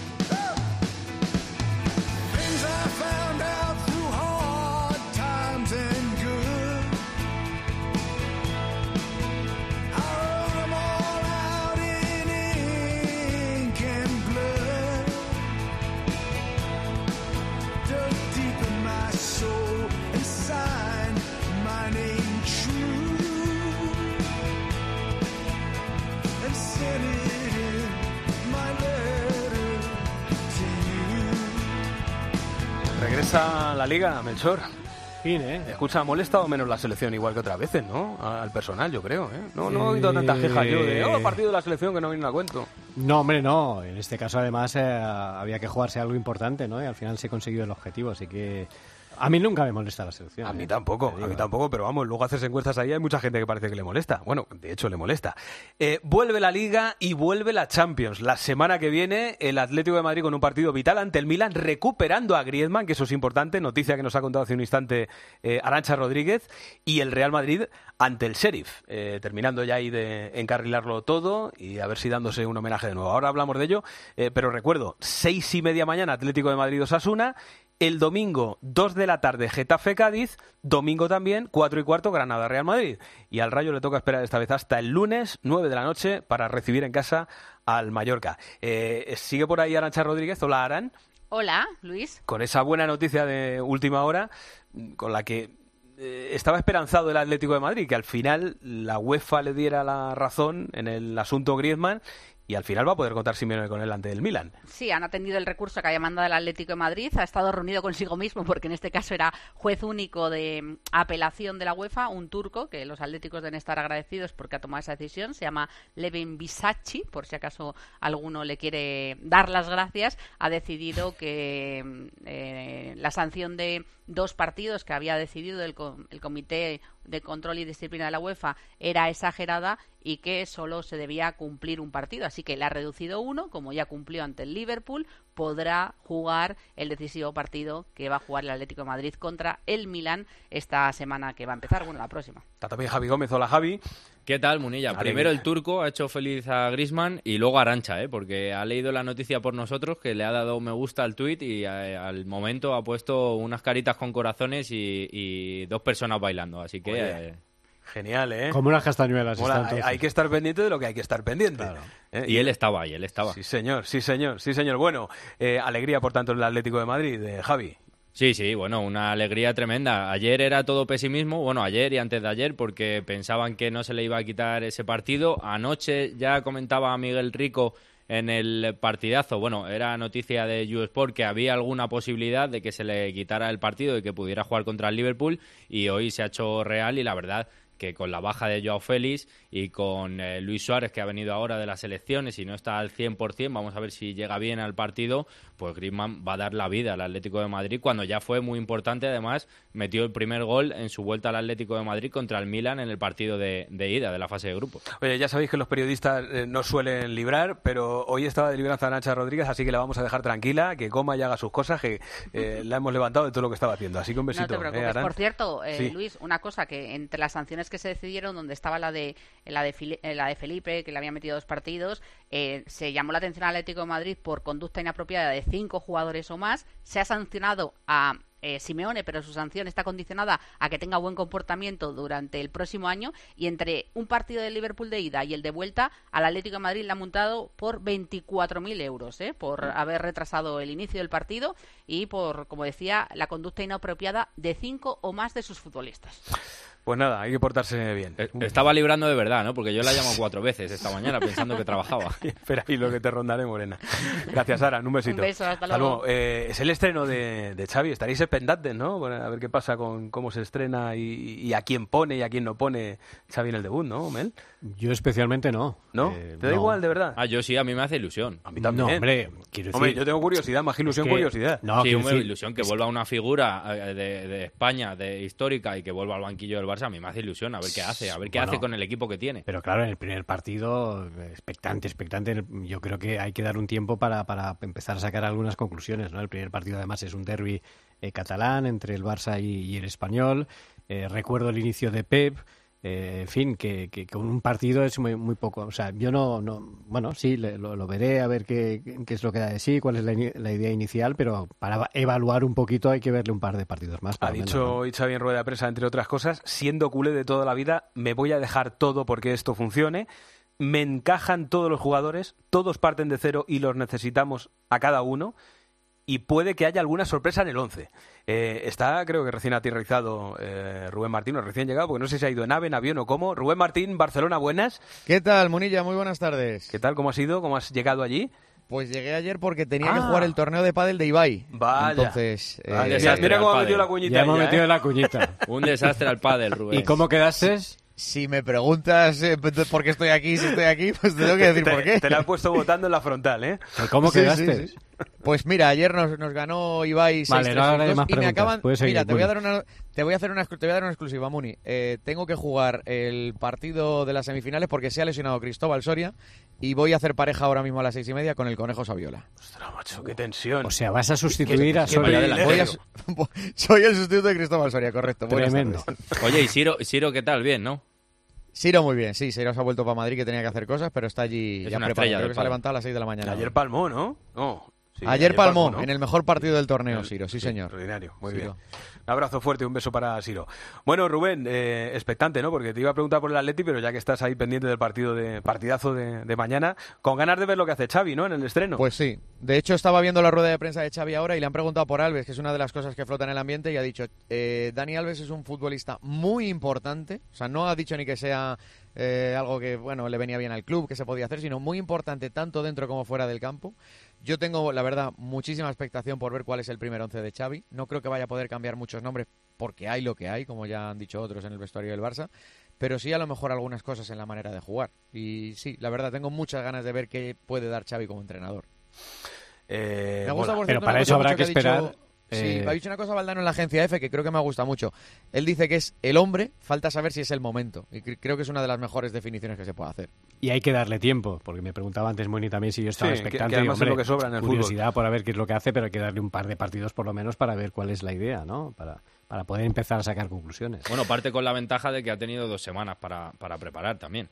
Regresa la Liga, Melchor. Fin, ¿eh? Escucha, ha molestado menos la selección igual que otras veces, ¿no? Al personal, yo creo, ¿eh? No, no he oído tantas quejas yo de, oh, partido de la selección que no viene a cuento. No, hombre, no. En este caso, además, eh, había que jugarse algo importante, ¿no? Y al final se ha conseguido el objetivo, así que... A mí nunca me molesta la selección. A mí ¿eh? tampoco, a mí tampoco, pero vamos, luego haces encuestas ahí, hay mucha gente que parece que le molesta. Bueno, de hecho le molesta. Eh, vuelve la Liga y vuelve la Champions. La semana que viene el Atlético de Madrid con un partido vital ante el Milan, recuperando a Griezmann, que eso es importante, noticia que nos ha contado hace un instante eh, Arantxa Rodríguez, y el Real Madrid ante el Sheriff, eh, terminando ya ahí de encarrilarlo todo y a ver si dándose un homenaje de nuevo. Ahora hablamos de ello, eh, pero recuerdo, seis y media mañana Atlético de Madrid-Osasuna. El domingo, dos de la tarde, Getafe-Cádiz. Domingo también, cuatro y cuarto, Granada-Real Madrid. Y al Rayo le toca esperar esta vez hasta el lunes, nueve de la noche, para recibir en casa al Mallorca. Eh, sigue por ahí Arantxa Rodríguez. Hola, Aran. Hola, Luis. Con esa buena noticia de última hora, con la que eh, estaba esperanzado el Atlético de Madrid, que al final la UEFA le diera la razón en el asunto Griezmann. Y al final va a poder contar Simeone con él ante el Milan. Sí, han atendido el recurso que había mandado el Atlético de Madrid. Ha estado reunido consigo mismo, porque en este caso era juez único de apelación de la UEFA, un turco, que los atléticos deben estar agradecidos porque ha tomado esa decisión. Se llama Levin Bisacci, por si acaso alguno le quiere dar las gracias. Ha decidido que eh, la sanción de dos partidos que había decidido el, el Comité de Control y Disciplina de la UEFA era exagerada y que solo se debía cumplir un partido. Así que le ha reducido uno, como ya cumplió ante el Liverpool, podrá jugar el decisivo partido que va a jugar el Atlético de Madrid contra el Milan esta semana que va a empezar, bueno, la próxima. Está también Javi Gómez. Hola, Javi. ¿Qué tal, Munilla? Primero el turco ha hecho feliz a Griezmann y luego a Arantxa, ¿eh? Porque ha leído la noticia por nosotros, que le ha dado me gusta al tuit y a, al momento ha puesto unas caritas con corazones y, y dos personas bailando, así que... Eh, Genial, ¿eh? Como unas castañuelas. Mola, hay, hay que estar pendiente de lo que hay que estar pendiente. Claro. ¿Eh? Y él estaba ahí, él estaba. Sí, señor, sí, señor, sí, señor. Bueno, eh, alegría, por tanto, en el Atlético de Madrid, de Javi. Sí, sí, bueno, una alegría tremenda. Ayer era todo pesimismo, bueno, ayer y antes de ayer, porque pensaban que no se le iba a quitar ese partido. Anoche ya comentaba Miguel Rico en el partidazo, bueno, era noticia de YouSport que había alguna posibilidad de que se le quitara el partido y que pudiera jugar contra el Liverpool, y hoy se ha hecho real y la verdad que con la baja de Joao Félix y con eh, Luis Suárez, que ha venido ahora de las elecciones y no está al cien por ciento, vamos a ver si llega bien al partido, pues Griezmann va a dar la vida al Atlético de Madrid, cuando ya fue muy importante, además metió el primer gol en su vuelta al Atlético de Madrid contra el Milan en el partido de, de ida de la fase de grupos. Oye, ya sabéis que los periodistas eh, no suelen librar, pero hoy estaba de libranza Arantxa Rodríguez, así que la vamos a dejar tranquila, que coma y haga sus cosas, que eh, la hemos levantado de todo lo que estaba haciendo, así que un besito. No te preocupes. ¿eh, Por cierto, eh, sí. Luis, una cosa, que entre las sanciones que se decidieron, donde estaba la de la de, Fili- la de Felipe, que le había metido dos partidos, eh, se llamó la atención al Atlético de Madrid por conducta inapropiada de cinco jugadores o más. Se ha sancionado a eh, Simeone, pero su sanción está condicionada a que tenga buen comportamiento durante el próximo año, y entre un partido del Liverpool de ida y el de vuelta, al Atlético de Madrid le ha multado por veinticuatro mil euros, ¿eh? por haber retrasado el inicio del partido y por, como decía, la conducta inapropiada de cinco o más de sus futbolistas. Pues nada, hay que portarse bien. Estaba librando de verdad, ¿no? Porque yo la llamo cuatro veces esta mañana pensando que trabajaba. Espera ahí lo que te rondaré, Morena. Gracias, Sara. Un besito. Un beso, hasta luego. Eh, es el estreno de, de Xavi. Estaréis expectantes, ¿no? Bueno, a ver qué pasa con cómo se estrena y, y a quién pone y a quién no pone Xavi en el debut, ¿no, Mel? Yo especialmente no. ¿No? Eh, ¿Te da no. igual, de verdad? Ah, yo sí, a mí me hace ilusión. A mí también. No, hombre, quiero decir... Hombre, yo tengo curiosidad, más que ilusión, es que- curiosidad. No, sí, quiero hombre, decir- ilusión que vuelva una figura eh, de, de España, de histórica, y que vuelva al banquillo del Barça, a mí me hace ilusión, a ver qué hace, a ver qué Bueno, hace con el equipo que tiene. Pero claro, en el primer partido, expectante, expectante, yo creo que hay que dar un tiempo para, para empezar a sacar algunas conclusiones, ¿no? El primer partido además es un derbi eh, catalán entre el Barça y, y el Español. Eh, recuerdo el inicio de Pep. Eh, en fin, que, que con un partido es muy, muy poco. O sea, yo no, no bueno, sí, le- lo, lo veré a ver qué, qué es lo que da de sí, cuál es la, ini- la idea inicial, pero para evaluar un poquito hay que verle un par de partidos más. por Ha lo menos, dicho ¿no? hoy Xavi en rueda de prensa, entre otras cosas, siendo culé de toda la vida, me voy a dejar todo porque esto funcione. Me encajan todos los jugadores, todos parten de cero y los necesitamos a cada uno. Y puede que haya alguna sorpresa en el once. Eh, está, creo que recién aterrizado eh, Rubén Martín, o recién llegado, porque no sé si ha ido en AVE, en avión o cómo. Rubén Martín, Barcelona, buenas. ¿Qué tal, Munilla? Muy buenas tardes. ¿Qué tal? ¿Cómo has ido? ¿Cómo has llegado allí? Pues llegué ayer porque tenía Ah. que jugar el torneo de pádel de Ibai. Vaya. Entonces, Vale, eh, mira, mira cómo ha al metido la pádel. cuñita. Ya hemos ella, metido ¿eh? la cuñita. Un desastre al pádel, Rubén. ¿Y cómo quedaste? Si me preguntas eh, por qué estoy aquí, si estoy aquí, pues te tengo que decir te, por qué. Te la has puesto votando en la frontal, ¿eh? ¿Cómo Sí, quedaste? sí, sí. Pues mira, ayer nos, nos ganó Ibai seis Vale, tres, no habrá seis dos, más y me preguntas. acaban. Puedes seguir, Mira, te voy a dar Muni. una, te voy a hacer una, te voy a dar una exclusiva, Muni. Eh, tengo que jugar el partido de las semifinales porque se ha lesionado Cristóbal Soria y voy a hacer pareja ahora mismo a las seis y media con el Conejo Saviola. Ostras, macho, qué tensión. O sea, vas a sustituir a qué Soria. privilegio. Voy a su- soy el sustituto de Cristóbal Soria, correcto. Buenas Tremendo. tardes. Oye, y Siro, Siro, ¿qué tal? Bien, ¿no? Siro muy bien, sí, Siro se ha vuelto para Madrid que tenía que hacer cosas, pero está allí Es ya una preparado. estrella Creo del que se ha pádel. levantado a las seis de la mañana. Ayer palmó, ¿no? No. Sí, ayer palmó, ¿no? en el mejor partido del torneo, Siro, sí señor. Extraordinario, muy Siro. bien. Un abrazo fuerte y un beso para Siro. Bueno, Rubén, eh, expectante, ¿no? Porque te iba a preguntar por el Atleti, pero ya que estás ahí pendiente del partido de partidazo de, de mañana, con ganas de ver lo que hace Xavi, ¿no? En el estreno. Pues sí. De hecho, estaba viendo la rueda de prensa de Xavi ahora y le han preguntado por Alves, que es una de las cosas que flota en el ambiente, y ha dicho, eh, Dani Alves es un futbolista muy importante. O sea, no ha dicho ni que sea eh, algo que, bueno, le venía bien al club, que se podía hacer, sino muy importante tanto dentro como fuera del campo. Yo tengo, la verdad, muchísima expectación por ver cuál es el primer once de Xavi. No creo que vaya a poder cambiar muchos nombres porque hay lo que hay, como ya han dicho otros en el vestuario del Barça, pero sí a lo mejor algunas cosas en la manera de jugar. Y sí, la verdad, tengo muchas ganas de ver qué puede dar Xavi como entrenador. Eh, Me gusta, mola. por Pero cierto, para una eso cosa habrá mucho que ha dicho- esperar, Sí, eh, ha dicho una cosa Valdano en la agencia F que creo que me gusta mucho. Él dice que es el hombre, falta saber si es el momento. Y cre- creo que es una de las mejores definiciones que se puede hacer. Y hay que darle tiempo, porque me preguntaba antes Moni también si yo estaba Sí, que- expectante. que además y, hombre, es lo que sobra en el curiosidad por ver qué es lo que hace, pero hay que darle un par de partidos por lo menos para ver cuál es la idea, ¿no? Para, para poder empezar a sacar conclusiones. Bueno, parte con la ventaja de que ha tenido dos semanas para, para preparar también.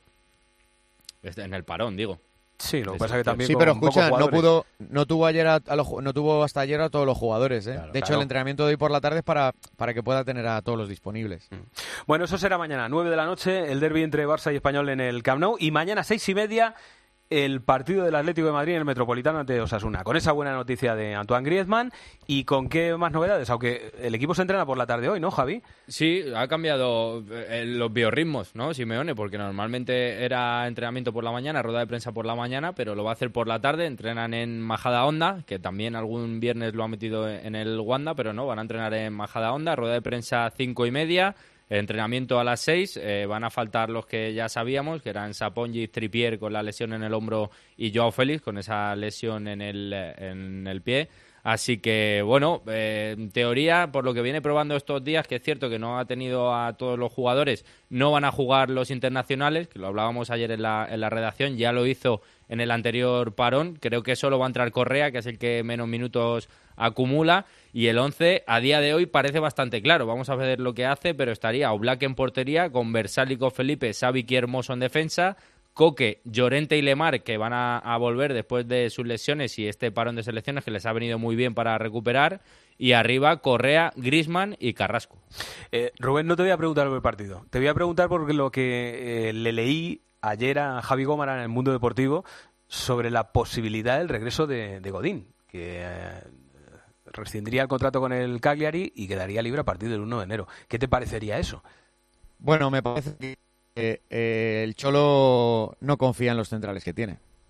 Este, En el parón, digo. Sí, lo que pasa es que también Sí, con pero pocos escucha, no jugadores. pudo, no tuvo ayer a, a los ju- no tuvo hasta ayer a todos los jugadores, ¿eh? de hecho, claro. el entrenamiento de hoy por la tarde es para, para que pueda tener a todos los disponibles. Bueno, eso será mañana, nueve de la noche, el derbi entre Barça y Español en el Camp Nou. Y mañana, seis y media, el partido del Atlético de Madrid en el Metropolitano ante Osasuna. Con esa buena noticia de Antoine Griezmann. ¿Y con qué más novedades? Aunque el equipo se entrena por la tarde hoy, ¿no, Javi? Sí, ha cambiado eh, los biorritmos, ¿no, Simeone? Porque normalmente era entrenamiento por la mañana, rueda de prensa por la mañana, pero lo va a hacer por la tarde. Entrenan en Majadahonda, que también algún viernes lo ha metido en el Wanda, pero no, van a entrenar en Majadahonda. Rueda de prensa cinco y media. Entrenamiento a las seis, eh, van a faltar los que ya sabíamos, que eran Sapongi, Trippier con la lesión en el hombro y Joao Félix con esa lesión en el, en el pie. Así que, bueno, eh, en teoría, por lo que viene probando estos días, que es cierto que no ha tenido a todos los jugadores, no van a jugar los internacionales, que lo hablábamos ayer en la, en la redacción, ya lo hizo en el anterior parón. Creo que solo va a entrar Correa, que es el que menos minutos acumula, y el once a día de hoy parece bastante claro. Vamos a ver lo que hace, pero estaría Oblak en portería, con Versálico, Felipe, Xavi y Hermoso en defensa, Coque, Llorente y Lemar, que van a, a volver después de sus lesiones y este parón de selecciones que les ha venido muy bien para recuperar, y arriba Correa, Griezmann y Carrasco. Eh, Rubén, no te voy a preguntar por el partido. Te voy a preguntar por lo que eh, le leí ayer a Javi Gómara en El Mundo Deportivo sobre la posibilidad del regreso de, de Godín, que eh, rescindiría el contrato con el Cagliari y quedaría libre a partir del uno de enero. ¿Qué te parecería eso? Bueno, me parece que eh, eh, el Cholo no confía en los centrales que tiene.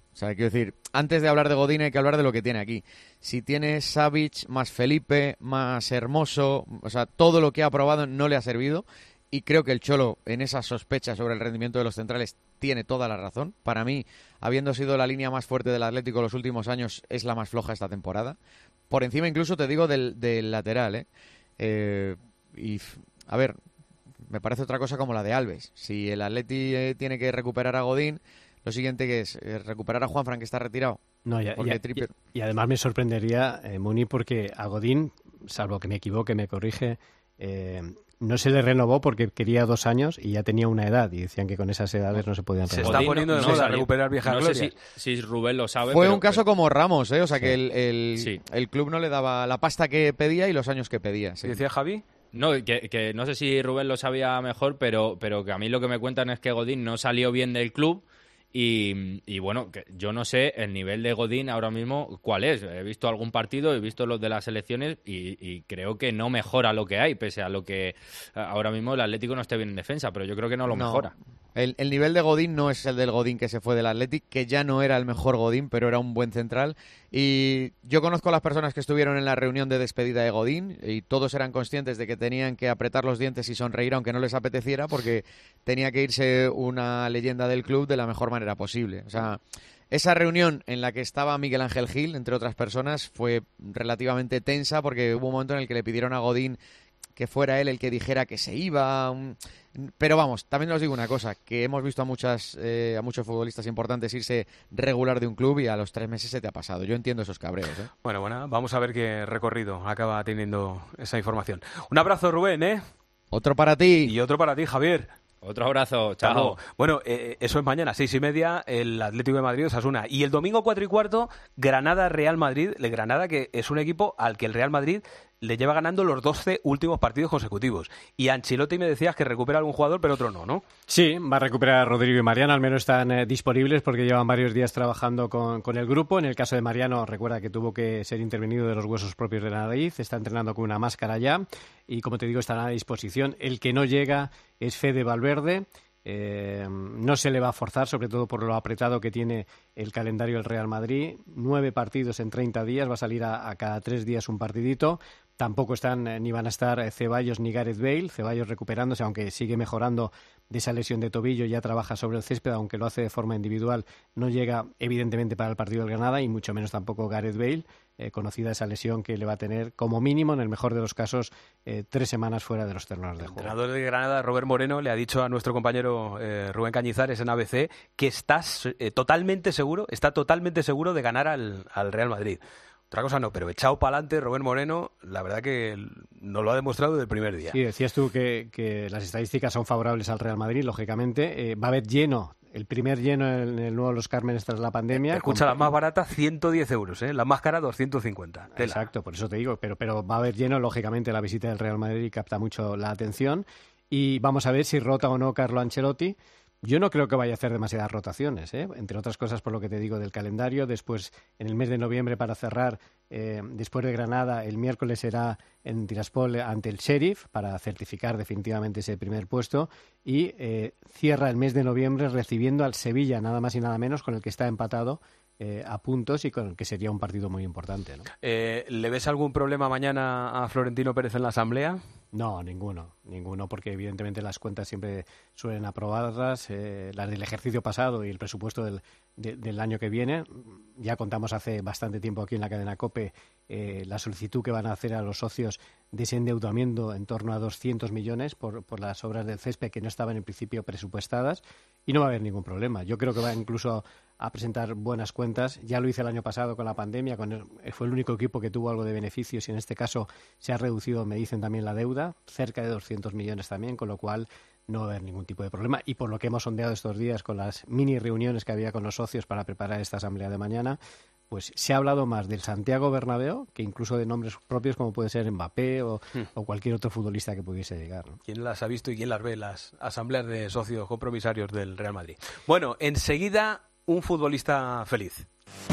O sea, quiero decir, antes de hablar de Godín hay que hablar de lo que tiene aquí. Si tiene Savic, más Felipe, más Hermoso, o sea, todo lo que ha probado no le ha servido. Y creo que el Cholo, en esa sospecha sobre el rendimiento de los centrales, tiene toda la razón. Para mí, habiendo sido la línea más fuerte del Atlético los últimos años, es la más floja esta temporada. Por encima incluso, te digo, del, del lateral, ¿eh? Eh, y, a ver, me parece otra cosa como la de Alves. Si el Atleti eh, tiene que recuperar a Godín, lo siguiente que es eh, recuperar a Juanfran, que está retirado. No, ya, porque ya, triple... y, y además me sorprendería, eh, Muni, porque a Godín, salvo que me equivoque, me corrige, eh, no se le renovó porque quería dos años y ya tenía una edad, y decían que con esas edades no se podían renovar. Se está poniendo de moda recuperar viejas no glorias. sé si, si Rubén lo sabe. Fue pero, un caso pero... como Ramos, ¿eh? O sea, Sí. que el, el, Sí. el club no le daba la pasta que pedía y los años que pedía. Sí. ¿Decía Javi? No, que, que no sé si Rubén lo sabía mejor, pero, pero que a mí lo que me cuentan es que Godín no salió bien del club. Y, y bueno, que yo no sé el nivel de Godín ahora mismo cuál es. He visto algún partido, he visto los de las selecciones y, y creo que no mejora lo que hay, pese a lo que ahora mismo el Atlético no esté bien en defensa, pero yo creo que no lo No. mejora. El, el nivel de Godín no es el del Godín que se fue del Athletic, que ya no era el mejor Godín, pero era un buen central. Y yo conozco a las personas que estuvieron en la reunión de despedida de Godín y todos eran conscientes de que tenían que apretar los dientes y sonreír aunque no les apeteciera, porque tenía que irse una leyenda del club de la mejor manera posible. O sea, esa reunión en la que estaba Miguel Ángel Gil, entre otras personas, fue relativamente tensa porque hubo un momento en el que le pidieron a Godín que fuera él el que dijera que se iba. Un... Pero vamos, también os digo una cosa, que hemos visto a muchas eh, a muchos futbolistas importantes irse regular de un club y a los tres meses se te ha pasado. Yo entiendo esos cabreos, ¿eh? Bueno, bueno, vamos a ver qué recorrido acaba teniendo esa información. Un abrazo, Rubén, ¿eh? Otro para ti. Y otro para ti, Javier. Otro abrazo, chao. Bueno, eh, eso es mañana, seis y media, el Atlético de Madrid, Osasuna. Y el domingo cuatro y cuarto, Granada-Real Madrid. El Granada, que es un equipo al que el Real Madrid le lleva ganando los doce últimos partidos consecutivos. Y Ancelotti me decías que recupera algún jugador, pero otro no, ¿no? Sí, va a recuperar a Rodrigo y Mariano, al menos están eh, disponibles porque llevan varios días trabajando con, con el grupo. En el caso de Mariano, recuerda que tuvo que ser intervenido de los huesos propios de la nariz, está entrenando con una máscara ya y, como te digo, estará a disposición. El que no llega es Fede Valverde. Eh, no se le va a forzar, sobre todo por lo apretado que tiene el calendario del Real Madrid. Nueve partidos en treinta días, va a salir a, a cada tres días un partidito. Tampoco están eh, ni van a estar eh, Ceballos ni Gareth Bale. Ceballos recuperándose, aunque sigue mejorando de esa lesión de tobillo, ya trabaja sobre el césped, aunque lo hace de forma individual. No llega evidentemente para el partido del Granada y mucho menos tampoco Gareth Bale, eh, conocida esa lesión que le va a tener como mínimo, en el mejor de los casos, eh, tres semanas fuera de los terrenos de juego. El entrenador de Granada, Robert Moreno, le ha dicho a nuestro compañero eh, Rubén Cañizares en A B C que estás eh, totalmente seguro, está totalmente seguro de ganar al, al Real Madrid. Otra cosa no, pero echado para adelante Robert Moreno, la verdad que nos lo ha demostrado desde el primer día. Sí, decías tú que, que las estadísticas son favorables al Real Madrid, lógicamente. Eh, va a haber lleno, el primer lleno en el nuevo Los Cármenes tras la pandemia. Escucha, con... la más barata ciento diez euros, ¿eh? La más cara doscientos cincuenta. Tela. Exacto, por eso te digo, pero, pero va a haber lleno, lógicamente la visita del Real Madrid capta mucho la atención y vamos a ver si rota o no Carlo Ancelotti. Yo no creo que vaya a hacer demasiadas rotaciones, ¿eh? Entre otras cosas por lo que te digo del calendario. Después, en el mes de noviembre, para cerrar, eh, después de Granada, el miércoles será en Tiraspol ante el Sheriff para certificar definitivamente ese primer puesto y eh, cierra el mes de noviembre recibiendo al Sevilla, nada más y nada menos, con el que está empatado eh, a puntos y con el que sería un partido muy importante, ¿no? Eh, ¿Le ves algún problema mañana a Florentino Pérez en la asamblea? No, ninguno, ninguno, porque evidentemente las cuentas siempre suelen aprobarlas, eh, las del ejercicio pasado y el presupuesto del, de, del año que viene. Ya contamos hace bastante tiempo aquí en la cadena COPE eh, la solicitud que van a hacer a los socios de ese endeudamiento en torno a doscientos millones por, por las obras del césped que no estaban en principio presupuestadas y no va a haber ningún problema. Yo creo que va incluso a presentar buenas cuentas. Ya lo hice el año pasado con la pandemia, con el, fue el único equipo que tuvo algo de beneficios y en este caso se ha reducido, me dicen también, la deuda, cerca de doscientos millones también, con lo cual no va a haber ningún tipo de problema. Y por lo que hemos sondeado estos días con las mini reuniones que había con los socios para preparar esta asamblea de mañana, pues se ha hablado más del Santiago Bernabéu que incluso de nombres propios como puede ser Mbappé o, hmm. o cualquier otro futbolista que pudiese llegar, ¿no? ¿Quién las ha visto y quién las ve, las asambleas de socios compromisarios del Real Madrid? Bueno, enseguida un futbolista feliz.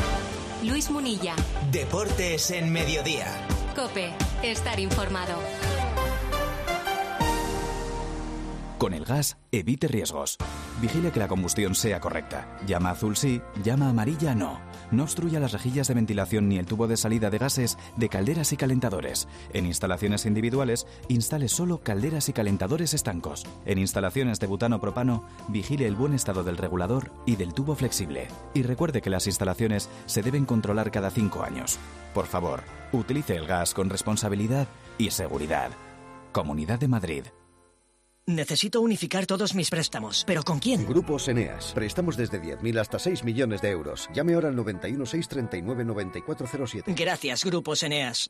Luis Munilla. Deportes en Mediodía. COPE. Estar informado. Con el gas, evite riesgos. Vigile que la combustión sea correcta. Llama azul sí, llama amarilla no. No obstruya las rejillas de ventilación ni el tubo de salida de gases de calderas y calentadores. En instalaciones individuales, instale solo calderas y calentadores estancos. En instalaciones de butano-propano, vigile el buen estado del regulador y del tubo flexible. Y recuerde que las instalaciones se deben controlar cada cinco años. Por favor, utilice el gas con responsabilidad y seguridad. Comunidad de Madrid. Necesito unificar todos mis préstamos. ¿Pero con quién? Grupos Eneas. Préstamos desde diez mil hasta seis millones de euros. Llame ahora al noventa y uno, seiscientos treinta y nueve, noventa y cuatro cero siete. Gracias, Grupos Eneas.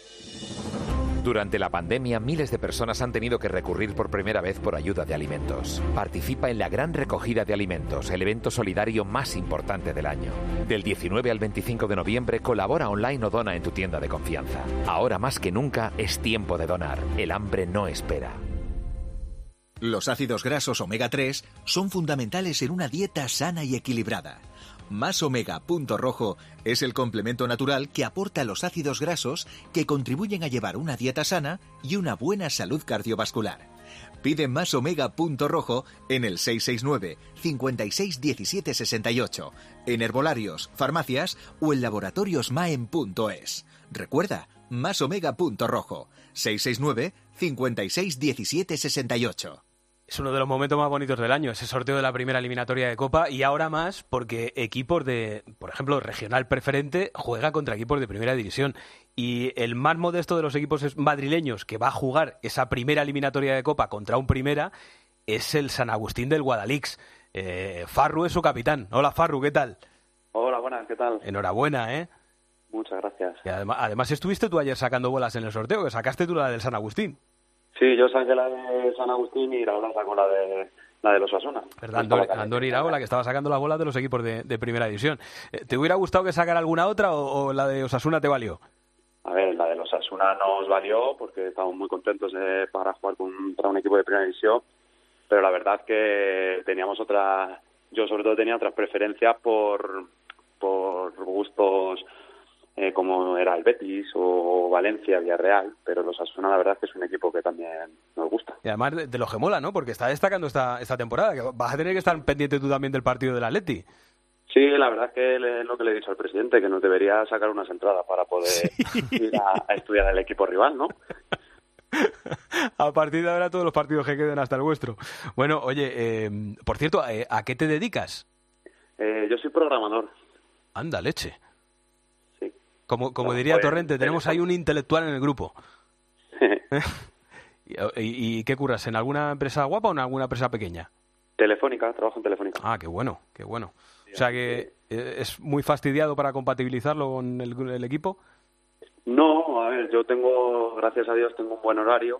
Durante la pandemia, miles de personas han tenido que recurrir por primera vez por ayuda de alimentos. Participa en la Gran Recogida de Alimentos, el evento solidario más importante del año. Del diecinueve al veinticinco de noviembre, colabora online o dona en tu tienda de confianza. Ahora más que nunca es tiempo de donar. El hambre no espera. Los ácidos grasos omega tres son fundamentales en una dieta sana y equilibrada. Más Omega Punto Rojo es el complemento natural que aporta los ácidos grasos que contribuyen a llevar una dieta sana y una buena salud cardiovascular. Pide Más Omega Punto Rojo en el seis seis nueve, cinco seis uno siete seis ocho, en herbolarios, farmacias o en laboratorios maem punto es. Recuerda, Más Omega Punto Rojo, seis seis nueve, cinco seis uno siete seis ocho. Es uno de los momentos más bonitos del año, ese sorteo de la primera eliminatoria de Copa, y ahora más porque equipos de, por ejemplo, regional preferente juega contra equipos de primera división. Y el más modesto de los equipos madrileños que va a jugar esa primera eliminatoria de Copa contra un primera es el San Agustín del Guadalix. Eh, Farru es su capitán. Hola Farru, ¿qué tal? Hola, buenas, ¿qué tal? Enhorabuena, ¿eh? Muchas gracias. Y además, además estuviste tú ayer sacando bolas en el sorteo, que sacaste tú la del San Agustín. Sí, yo saqué la de San Agustín y Iraola sacó la de la de los Osasuna. ¿Verdad? Andor, Andor Iraola, que estaba sacando las bolas de los equipos de, de primera división. ¿Te hubiera gustado que sacara alguna otra o, o la de Osasuna te valió? A ver, la de los Osasuna nos valió porque estábamos muy contentos de, para jugar contra un equipo de primera división, pero la verdad que teníamos otra, yo sobre todo tenía otras preferencias por, por gustos eh, como era el Betis o Valencia, Villarreal, pero los Osasuna la verdad es que es un equipo que también nos gusta. Y además de, de lo que mola, ¿no? Porque está destacando esta, esta temporada, que vas a tener que estar pendiente tú también del partido del Atleti. Sí, la verdad es que es lo que le he dicho al presidente, que nos debería sacar unas entradas para poder sí. ir a, a estudiar el equipo rival, ¿no? A partir de ahora todos los partidos que queden hasta el vuestro. Bueno, oye, eh, por cierto, eh, ¿a qué te dedicas? Eh, yo soy programador. Anda, leche. Sí. Como, como no, diría pues, Torrente, tenemos ahí un intelectual en el grupo. ¿Y, y, ¿Y qué curras? ¿En alguna empresa guapa o en alguna empresa pequeña? Telefónica, trabajo en Telefónica. Ah, qué bueno, qué bueno. O sea que es muy fastidiado para compatibilizarlo con el, el equipo. No, a ver, yo tengo, gracias a Dios, tengo un buen horario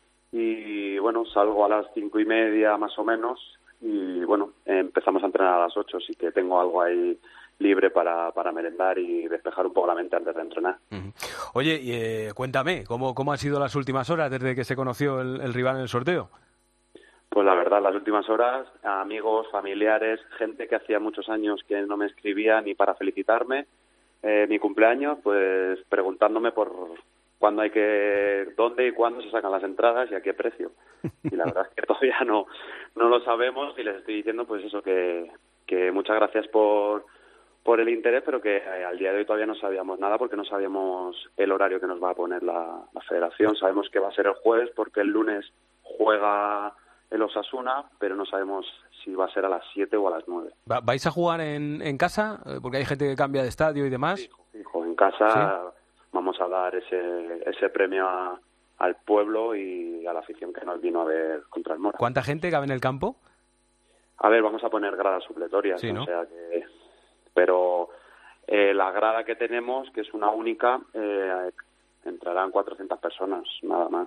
y bueno, salgo a las cinco y media más o menos y bueno, empezamos a entrenar a las ocho, así que tengo algo ahí libre para, para merendar y despejar un poco la mente antes de entrenar. Uh-huh. Oye, y, eh, cuéntame, ¿cómo, ¿cómo han sido las últimas horas desde que se conoció el, el rival en el sorteo? Pues la verdad, las últimas horas, amigos, familiares, gente que hacía muchos años que no me escribía ni para felicitarme eh, mi cumpleaños, pues preguntándome por cuándo hay que, dónde y cuándo se sacan las entradas y a qué precio. Y la verdad es que todavía no, no lo sabemos y les estoy diciendo pues eso, que, que muchas gracias por, por el interés, pero que eh, al día de hoy todavía no sabíamos nada porque no sabíamos el horario que nos va a poner la, la federación. Sabemos que va a ser el jueves porque el lunes juega el Osasuna, pero no sabemos si va a ser a las siete o a las nueve. ¿Vais a jugar en, en casa? Porque hay gente que cambia de estadio y demás. Hijo, hijo en casa ¿sí? Vamos a dar ese ese premio a, al pueblo y a la afición que nos vino a ver contra el Mora. ¿Cuánta gente cabe en el campo? A ver, vamos a poner gradas supletorias, sí, ¿no? O sea que, pero eh, la grada que tenemos, que es una única, eh, entrarán cuatrocientas personas, nada más.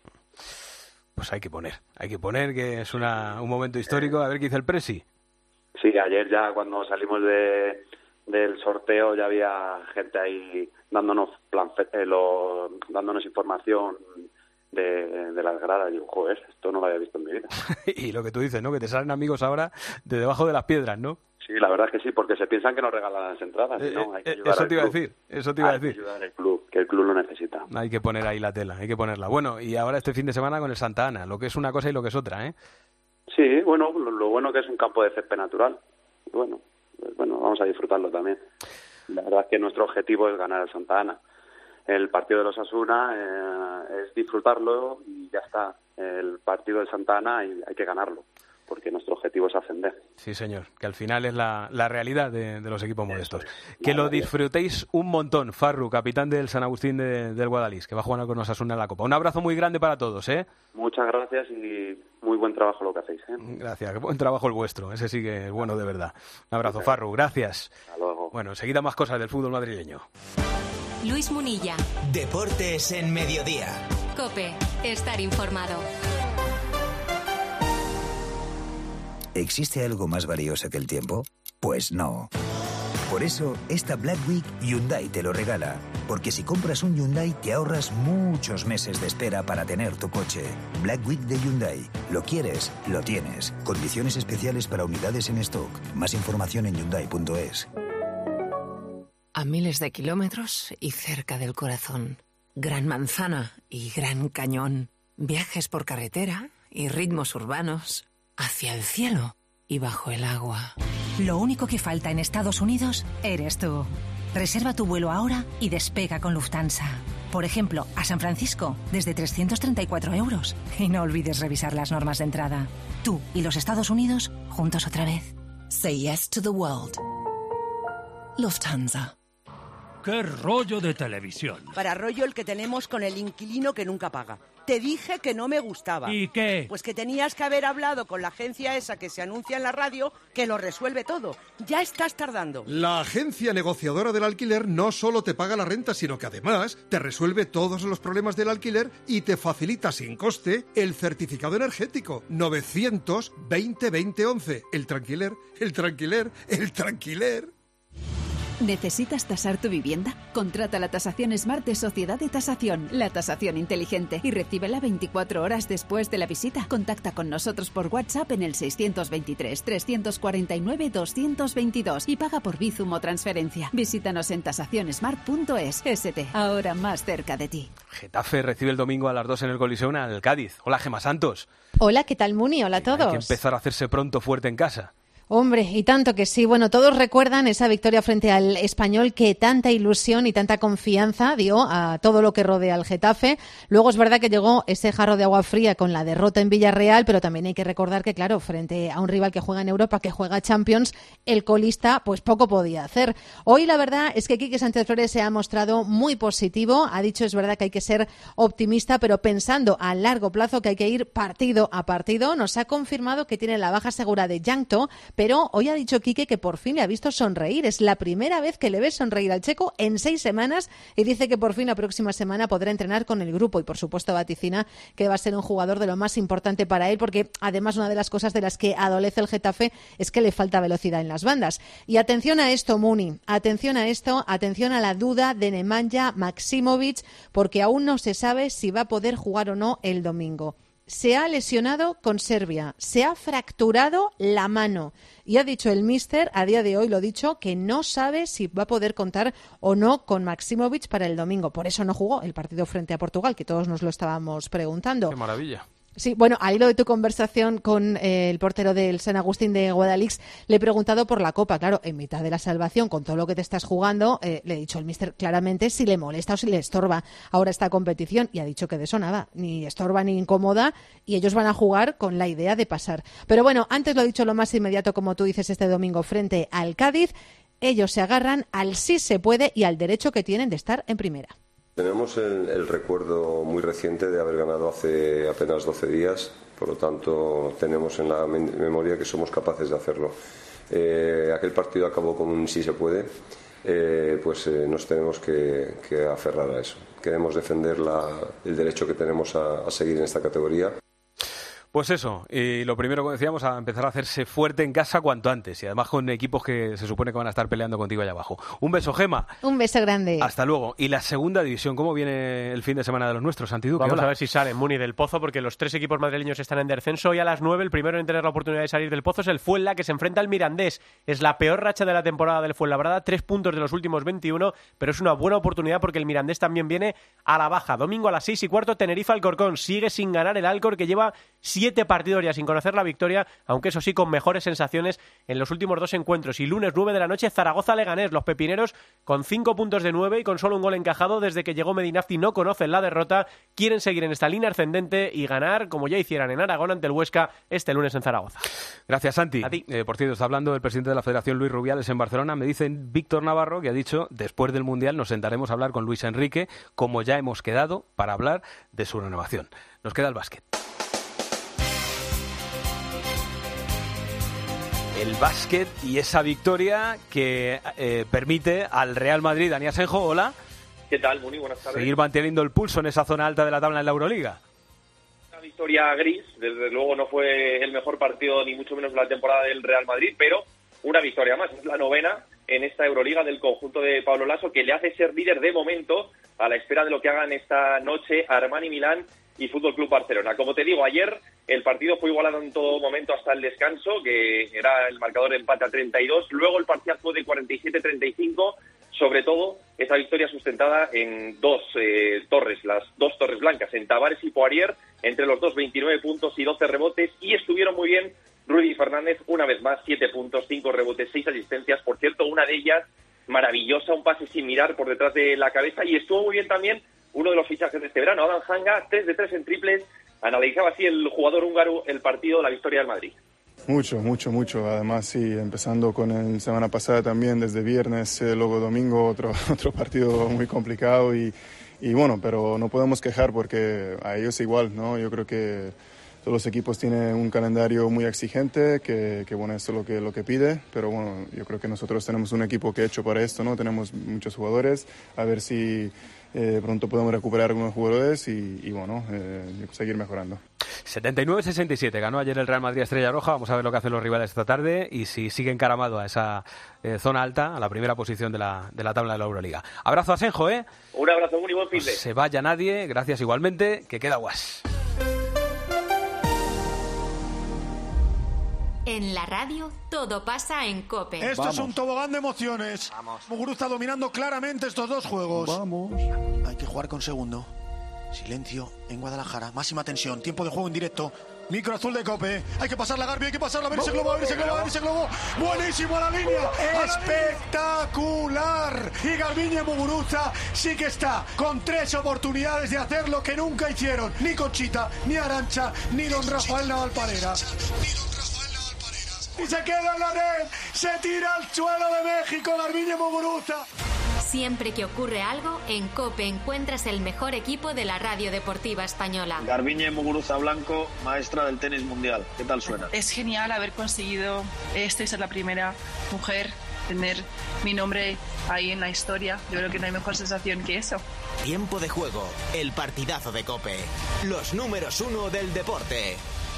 Pues hay que poner, hay que poner que es una, un momento histórico. A ver qué dice el Presi. Sí, ayer ya cuando salimos de del sorteo ya había gente ahí dándonos plan, eh, lo, dándonos información de, de las gradas. Y digo, joder, esto no lo había visto en mi vida. Y lo que tú dices, ¿no? Que te salen amigos ahora de debajo de las piedras, ¿no? Sí, la verdad es que sí, porque se piensan que nos regalan las entradas. Eh, ¿no? Hay que ayudar eso al te iba club. a decir, eso te iba hay a decir. Que ayudar al club, que el club lo necesita. Hay que poner ahí la tela, hay que ponerla. Bueno, y ahora este fin de semana con el Santa Ana, lo que es una cosa y lo que es otra, ¿eh? Sí, bueno, lo, lo bueno que es un campo de césped natural. Y bueno, pues bueno, vamos a disfrutarlo también. La verdad es que nuestro objetivo es ganar al Santa Ana. El partido de los Osasuna eh, es disfrutarlo y ya está. El partido del Santa Ana hay, hay que ganarlo, porque nuestro objetivo es ascender. Sí, señor, que al final es la, la realidad de, de los equipos modestos. Que lo disfrutéis un montón, Farru, capitán del San Agustín de, del Guadalix, que va a jugar con Osasuna en la Copa. Un abrazo muy grande para todos, ¿eh? Muchas gracias y muy buen trabajo lo que hacéis, ¿eh? Gracias, buen trabajo el vuestro, ese sí que es bueno de verdad. Un abrazo, Muchas Farru, gracias. Hasta luego. Bueno, enseguida más cosas del fútbol madrileño. Luis Munilla. Deportes en Mediodía. COPE. Estar informado. ¿Existe algo más valioso que el tiempo? Pues no. Por eso, esta Black Week Hyundai te lo regala. Porque si compras un Hyundai te ahorras muchos meses de espera para tener tu coche. Black Week de Hyundai. Lo quieres, lo tienes. Condiciones especiales para unidades en stock. Más información en hyundai punto es. A miles de kilómetros y cerca del corazón. Gran Manzana y Gran Cañón. Viajes por carretera y ritmos urbanos. Hacia el cielo y bajo el agua. Lo único que falta en Estados Unidos eres tú. Reserva tu vuelo ahora y despega con Lufthansa. Por ejemplo, a San Francisco, desde trescientos treinta y cuatro euros. Y no olvides revisar las normas de entrada. Tú y los Estados Unidos, juntos otra vez. Say yes to the world. Lufthansa. ¡Qué rollo de televisión! Para rollo el que tenemos con el inquilino que nunca paga. Te dije que no me gustaba. ¿Y qué? Pues que tenías que haber hablado con la agencia esa que se anuncia en la radio, que lo resuelve todo. Ya estás tardando. La agencia negociadora del alquiler no solo te paga la renta, sino que además te resuelve todos los problemas del alquiler y te facilita sin coste el certificado energético. novecientos veinte veinte once. El tranquiler, el tranquiler, el tranquiler. ¿Necesitas tasar tu vivienda? Contrata la tasación Smart de Sociedad de Tasación, la tasación inteligente, y recíbela veinticuatro horas después de la visita. Contacta con nosotros por WhatsApp en el seiscientos veintitrés, trescientos cuarenta y nueve, doscientos veintidós y paga por Bizum o transferencia. Visítanos en tasación smart punto es. S T, ahora más cerca de ti. Getafe recibe el domingo a las dos en el Coliseum al Cádiz. Hola, Gemma Santos. Hola, ¿qué tal, Muni? Hola a todos. Hay que empezar a hacerse pronto fuerte en casa. Hombre, y tanto que sí. Bueno, todos recuerdan esa victoria frente al Español que tanta ilusión y tanta confianza dio a todo lo que rodea al Getafe. Luego es verdad que llegó ese jarro de agua fría con la derrota en Villarreal, pero también hay que recordar que, claro, frente a un rival que juega en Europa, que juega Champions, el colista pues poco podía hacer. Hoy la verdad es que Quique Sánchez Flores se ha mostrado muy positivo. Ha dicho, es verdad que hay que ser optimista, pero pensando a largo plazo, que hay que ir partido a partido. Nos ha confirmado que tiene la baja segura de Yankto, pero hoy ha dicho Quique que por fin le ha visto sonreír. Es la primera vez que le ve sonreír al checo en seis semanas y dice que por fin la próxima semana podrá entrenar con el grupo y, por supuesto, vaticina que va a ser un jugador de lo más importante para él, porque además una de las cosas de las que adolece el Getafe es que le falta velocidad en las bandas. Y atención a esto, Muni, atención a esto, atención a la duda de Nemanja Maksimovic, porque aún no se sabe si va a poder jugar o no el domingo. Se ha lesionado con Serbia, se ha fracturado la mano y ha dicho el míster, a día de hoy lo dicho, que no sabe si va a poder contar o no con Maksimovic para el domingo. Por eso no jugó el partido frente a Portugal, que todos nos lo estábamos preguntando. ¡Qué maravilla! Sí, bueno, al hilo de tu conversación con eh, el portero del San Agustín de Guadalix, le he preguntado por la Copa. Claro, en mitad de la salvación, con todo lo que te estás jugando, eh, le he dicho al míster claramente si le molesta o si le estorba ahora esta competición, y ha dicho que de eso nada, ni estorba ni incomoda, y ellos van a jugar con la idea de pasar. Pero bueno, antes lo he dicho, lo más inmediato, como tú dices, este domingo frente al Cádiz, ellos se agarran al sí se puede y al derecho que tienen de estar en primera. Tenemos el, el recuerdo muy reciente de haber ganado hace apenas doce días, por lo tanto tenemos en la mem- memoria que somos capaces de hacerlo. Eh, aquel partido acabó con un sí se puede, eh, pues eh, nos tenemos que, que aferrar a eso. Queremos defender la, el derecho que tenemos a, a seguir en esta categoría. Pues eso, y lo primero que decíamos, a empezar a hacerse fuerte en casa cuanto antes, y además con equipos que se supone que van a estar peleando contigo allá abajo. Un beso, Gema. Un beso grande. Hasta luego. Y la segunda división, ¿cómo viene el fin de semana de los nuestros, Santiduque? Vamos Hola. a ver si salen Muni del Pozo, porque los tres equipos madrileños están en descenso y a las nueve el primero en tener la oportunidad de salir del Pozo es el Fuenla, que se enfrenta al Mirandés. Es la peor racha de la temporada del Fuenlabrada, tres puntos de los últimos veintiuno, pero es una buena oportunidad porque el Mirandés también viene a la baja. Domingo a las seis y cuarto, Tenerife Alcorcón. Sigue sin ganar el Alcor, que lleva siete siete partidos ya sin conocer la victoria, aunque eso sí con mejores sensaciones en los últimos dos encuentros. Y lunes nueve de la noche, Zaragoza-Leganés. Los pepineros con cinco puntos de nueve y con solo un gol encajado desde que llegó Medinafti no conocen la derrota, quieren seguir en esta línea ascendente y ganar como ya hicieran en Aragón ante el Huesca este lunes en Zaragoza. Gracias, Santi. A ti. Eh, por cierto, está hablando el presidente de la Federación, Luis Rubiales, en Barcelona. Me dice Víctor Navarro que ha dicho, después del Mundial nos sentaremos a hablar con Luis Enrique, como ya hemos quedado, para hablar de su renovación. Nos queda el básquet. El básquet y esa victoria que eh, permite al Real Madrid, Dani Asenjo, hola. ¿Qué tal, Muni? Buenas tardes. Seguir manteniendo el pulso en esa zona alta de la tabla en la Euroliga. Una victoria gris, desde luego no fue el mejor partido ni mucho menos la temporada del Real Madrid, pero una victoria más, es la novena en esta Euroliga del conjunto de Pablo Lasso, que le hace ser líder de momento a la espera de lo que hagan esta noche Armani Milán y Fútbol Club Barcelona. Como te digo, ayer el partido fue igualado en todo momento hasta el descanso, que era el marcador de empate a treinta y dos, luego el parcial fue de cuarenta y siete a treinta y cinco, sobre todo esa victoria sustentada en dos eh, torres, las dos torres blancas, en Tavares y Poirier, entre los dos veintinueve puntos y doce rebotes, y estuvieron muy bien Rudy Fernández, una vez más, siete puntos, cinco rebotes, seis asistencias, por cierto, una de ellas maravillosa, un pase sin mirar por detrás de la cabeza, y estuvo muy bien también uno de los fichajes de este verano, Adam Hanga, tres de tres en triples, analizaba así el jugador húngaro el partido, la victoria del Madrid. Mucho, mucho, mucho. Además, sí, empezando con el semana pasada también, desde viernes, eh, luego domingo, otro, otro partido muy complicado y, y bueno, pero no podemos quejar porque a ellos igual, ¿no? Yo creo que todos los equipos tienen un calendario muy exigente, que, que bueno, esto es lo que, lo que pide, pero bueno, yo creo que nosotros tenemos un equipo que ha hecho para esto, ¿no? Tenemos muchos jugadores, a ver si eh, pronto podemos recuperar algunos jugadores y, y bueno, eh, seguir mejorando. setenta y nueve a sesenta y siete, ganó ayer el Real Madrid Estrella Roja, vamos a ver lo que hacen los rivales esta tarde y si sigue encaramado a esa eh, zona alta, a la primera posición de la, de la tabla de la Euroliga. Abrazo a Asenjo, ¿eh? Un abrazo, muy buen fin de. No se vaya nadie, gracias igualmente, que queda guas. En la radio, todo pasa en COPE. Esto Vamos. es un tobogán de emociones. Vamos. Muguruza dominando claramente estos dos juegos. Vamos. Hay que jugar con segundo. Silencio en Guadalajara. Máxima tensión. Tiempo de juego en directo. Micro azul de COPE. Hay que pasar la Garbi, hay que pasarla. A ver ese globo, a ver ese globo, a ver ese globo. Buenísimo a la línea. Espectacular. Y Garbiñe Muguruza sí que está con tres oportunidades de hacer lo que nunca hicieron. Ni Conchita, ni Arancha, ni don Rafael Nadal Parera. Y se queda en la red, se tira al suelo de México, Garbiñe Muguruza. Siempre que ocurre algo, en COPE encuentras el mejor equipo de la radio deportiva española. Garbiñe Muguruza Blanco, maestra del tenis mundial. ¿Qué tal suena? Es genial haber conseguido esto y ser la primera mujer, tener mi nombre ahí en la historia. Yo creo que no hay mejor sensación que eso. Tiempo de juego, el partidazo de COPE. Los números uno del deporte.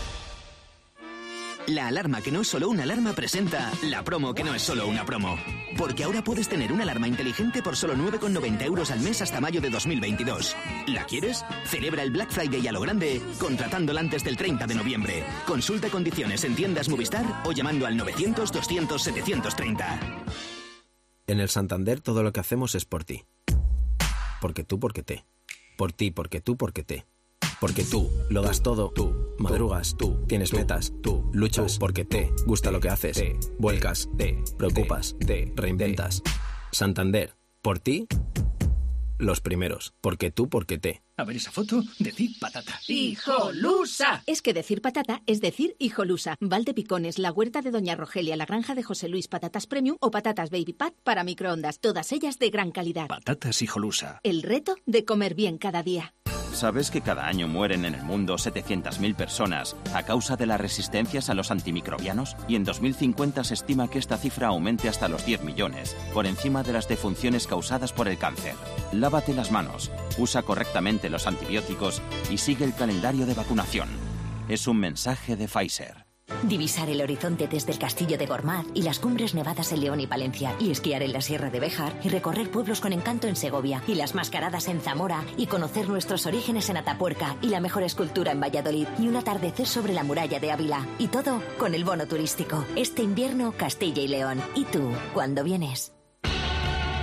La alarma que no es solo una alarma presenta la promo que no es solo una promo. Porque ahora puedes tener una alarma inteligente por solo nueve con noventa euros al mes hasta mayo de dos mil veintidós. ¿La quieres? Celebra el Black Friday a lo grande contratándola antes del treinta de noviembre. Consulta condiciones en tiendas Movistar o llamando al novecientos doscientos setecientos treinta. En el Santander todo lo que hacemos es por ti. Porque tú, porque te. Por ti, porque tú, porque te. Porque tú lo das todo, tú madrugas, tú tienes tú, metas, tú luchas, tú, porque te gusta lo que haces, te, vuelcas, te preocupas, te reinventas. Te. Santander, por ti, los primeros. Porque tú, porque te. A ver esa foto, decir patata. ¡Hijolusa! Es que decir patata es decir hijolusa. Valdepicones, la huerta de Doña Rogelia, la granja de José Luis, patatas premium o patatas baby pat para microondas. Todas ellas de gran calidad. Patatas hijolusa. El reto de comer bien cada día. ¿Sabes que cada año mueren en el mundo setecientas mil personas a causa de las resistencias a los antimicrobianos? Y en dos mil cincuenta se estima que esta cifra aumente hasta los diez millones, por encima de las defunciones causadas por el cáncer. Lávate las manos, usa correctamente los antibióticos y sigue el calendario de vacunación. Es un mensaje de Pfizer. Divisar el horizonte desde el castillo de Gormaz y las cumbres nevadas en León y Palencia, y esquiar en la Sierra de Béjar y recorrer pueblos con encanto en Segovia y las mascaradas en Zamora y conocer nuestros orígenes en Atapuerca y la mejor escultura en Valladolid y un atardecer sobre la muralla de Ávila, y todo con el bono turístico. Este invierno Castilla y León. ¿Y tú, cuándo vienes?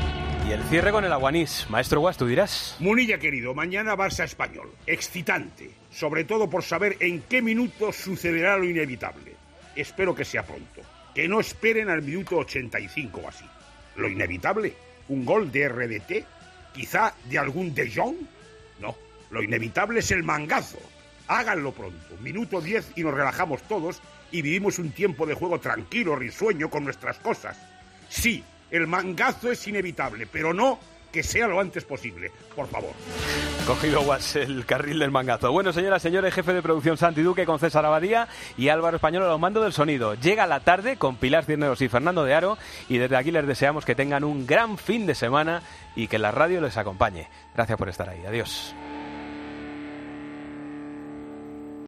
Y el cierre con el Aguanís. Maestro Guas, tú dirás. Munilla querido, mañana Barça Español. Excitante, sobre todo por saber en qué minuto sucederá lo inevitable. Espero que sea pronto. Que no esperen al minuto ochenta y cinco o así. ¿Lo inevitable? ¿Un gol de R D T? ¿Quizá de algún De Jong? No, lo inevitable es el mangazo. Háganlo pronto. Minuto diez y nos relajamos todos y vivimos un tiempo de juego tranquilo, risueño con nuestras cosas. Sí, el mangazo es inevitable, pero no que sea lo antes posible, por favor. Ha cogido Guas el carril del mangazo. Bueno, señoras, señores, jefe de producción Santi Duque con César Abadía y Álvaro Español a los mandos del sonido. Llega la tarde con Pilar Cisneros y Fernando de Aro y desde aquí les deseamos que tengan un gran fin de semana y que la radio les acompañe. Gracias por estar ahí. Adiós.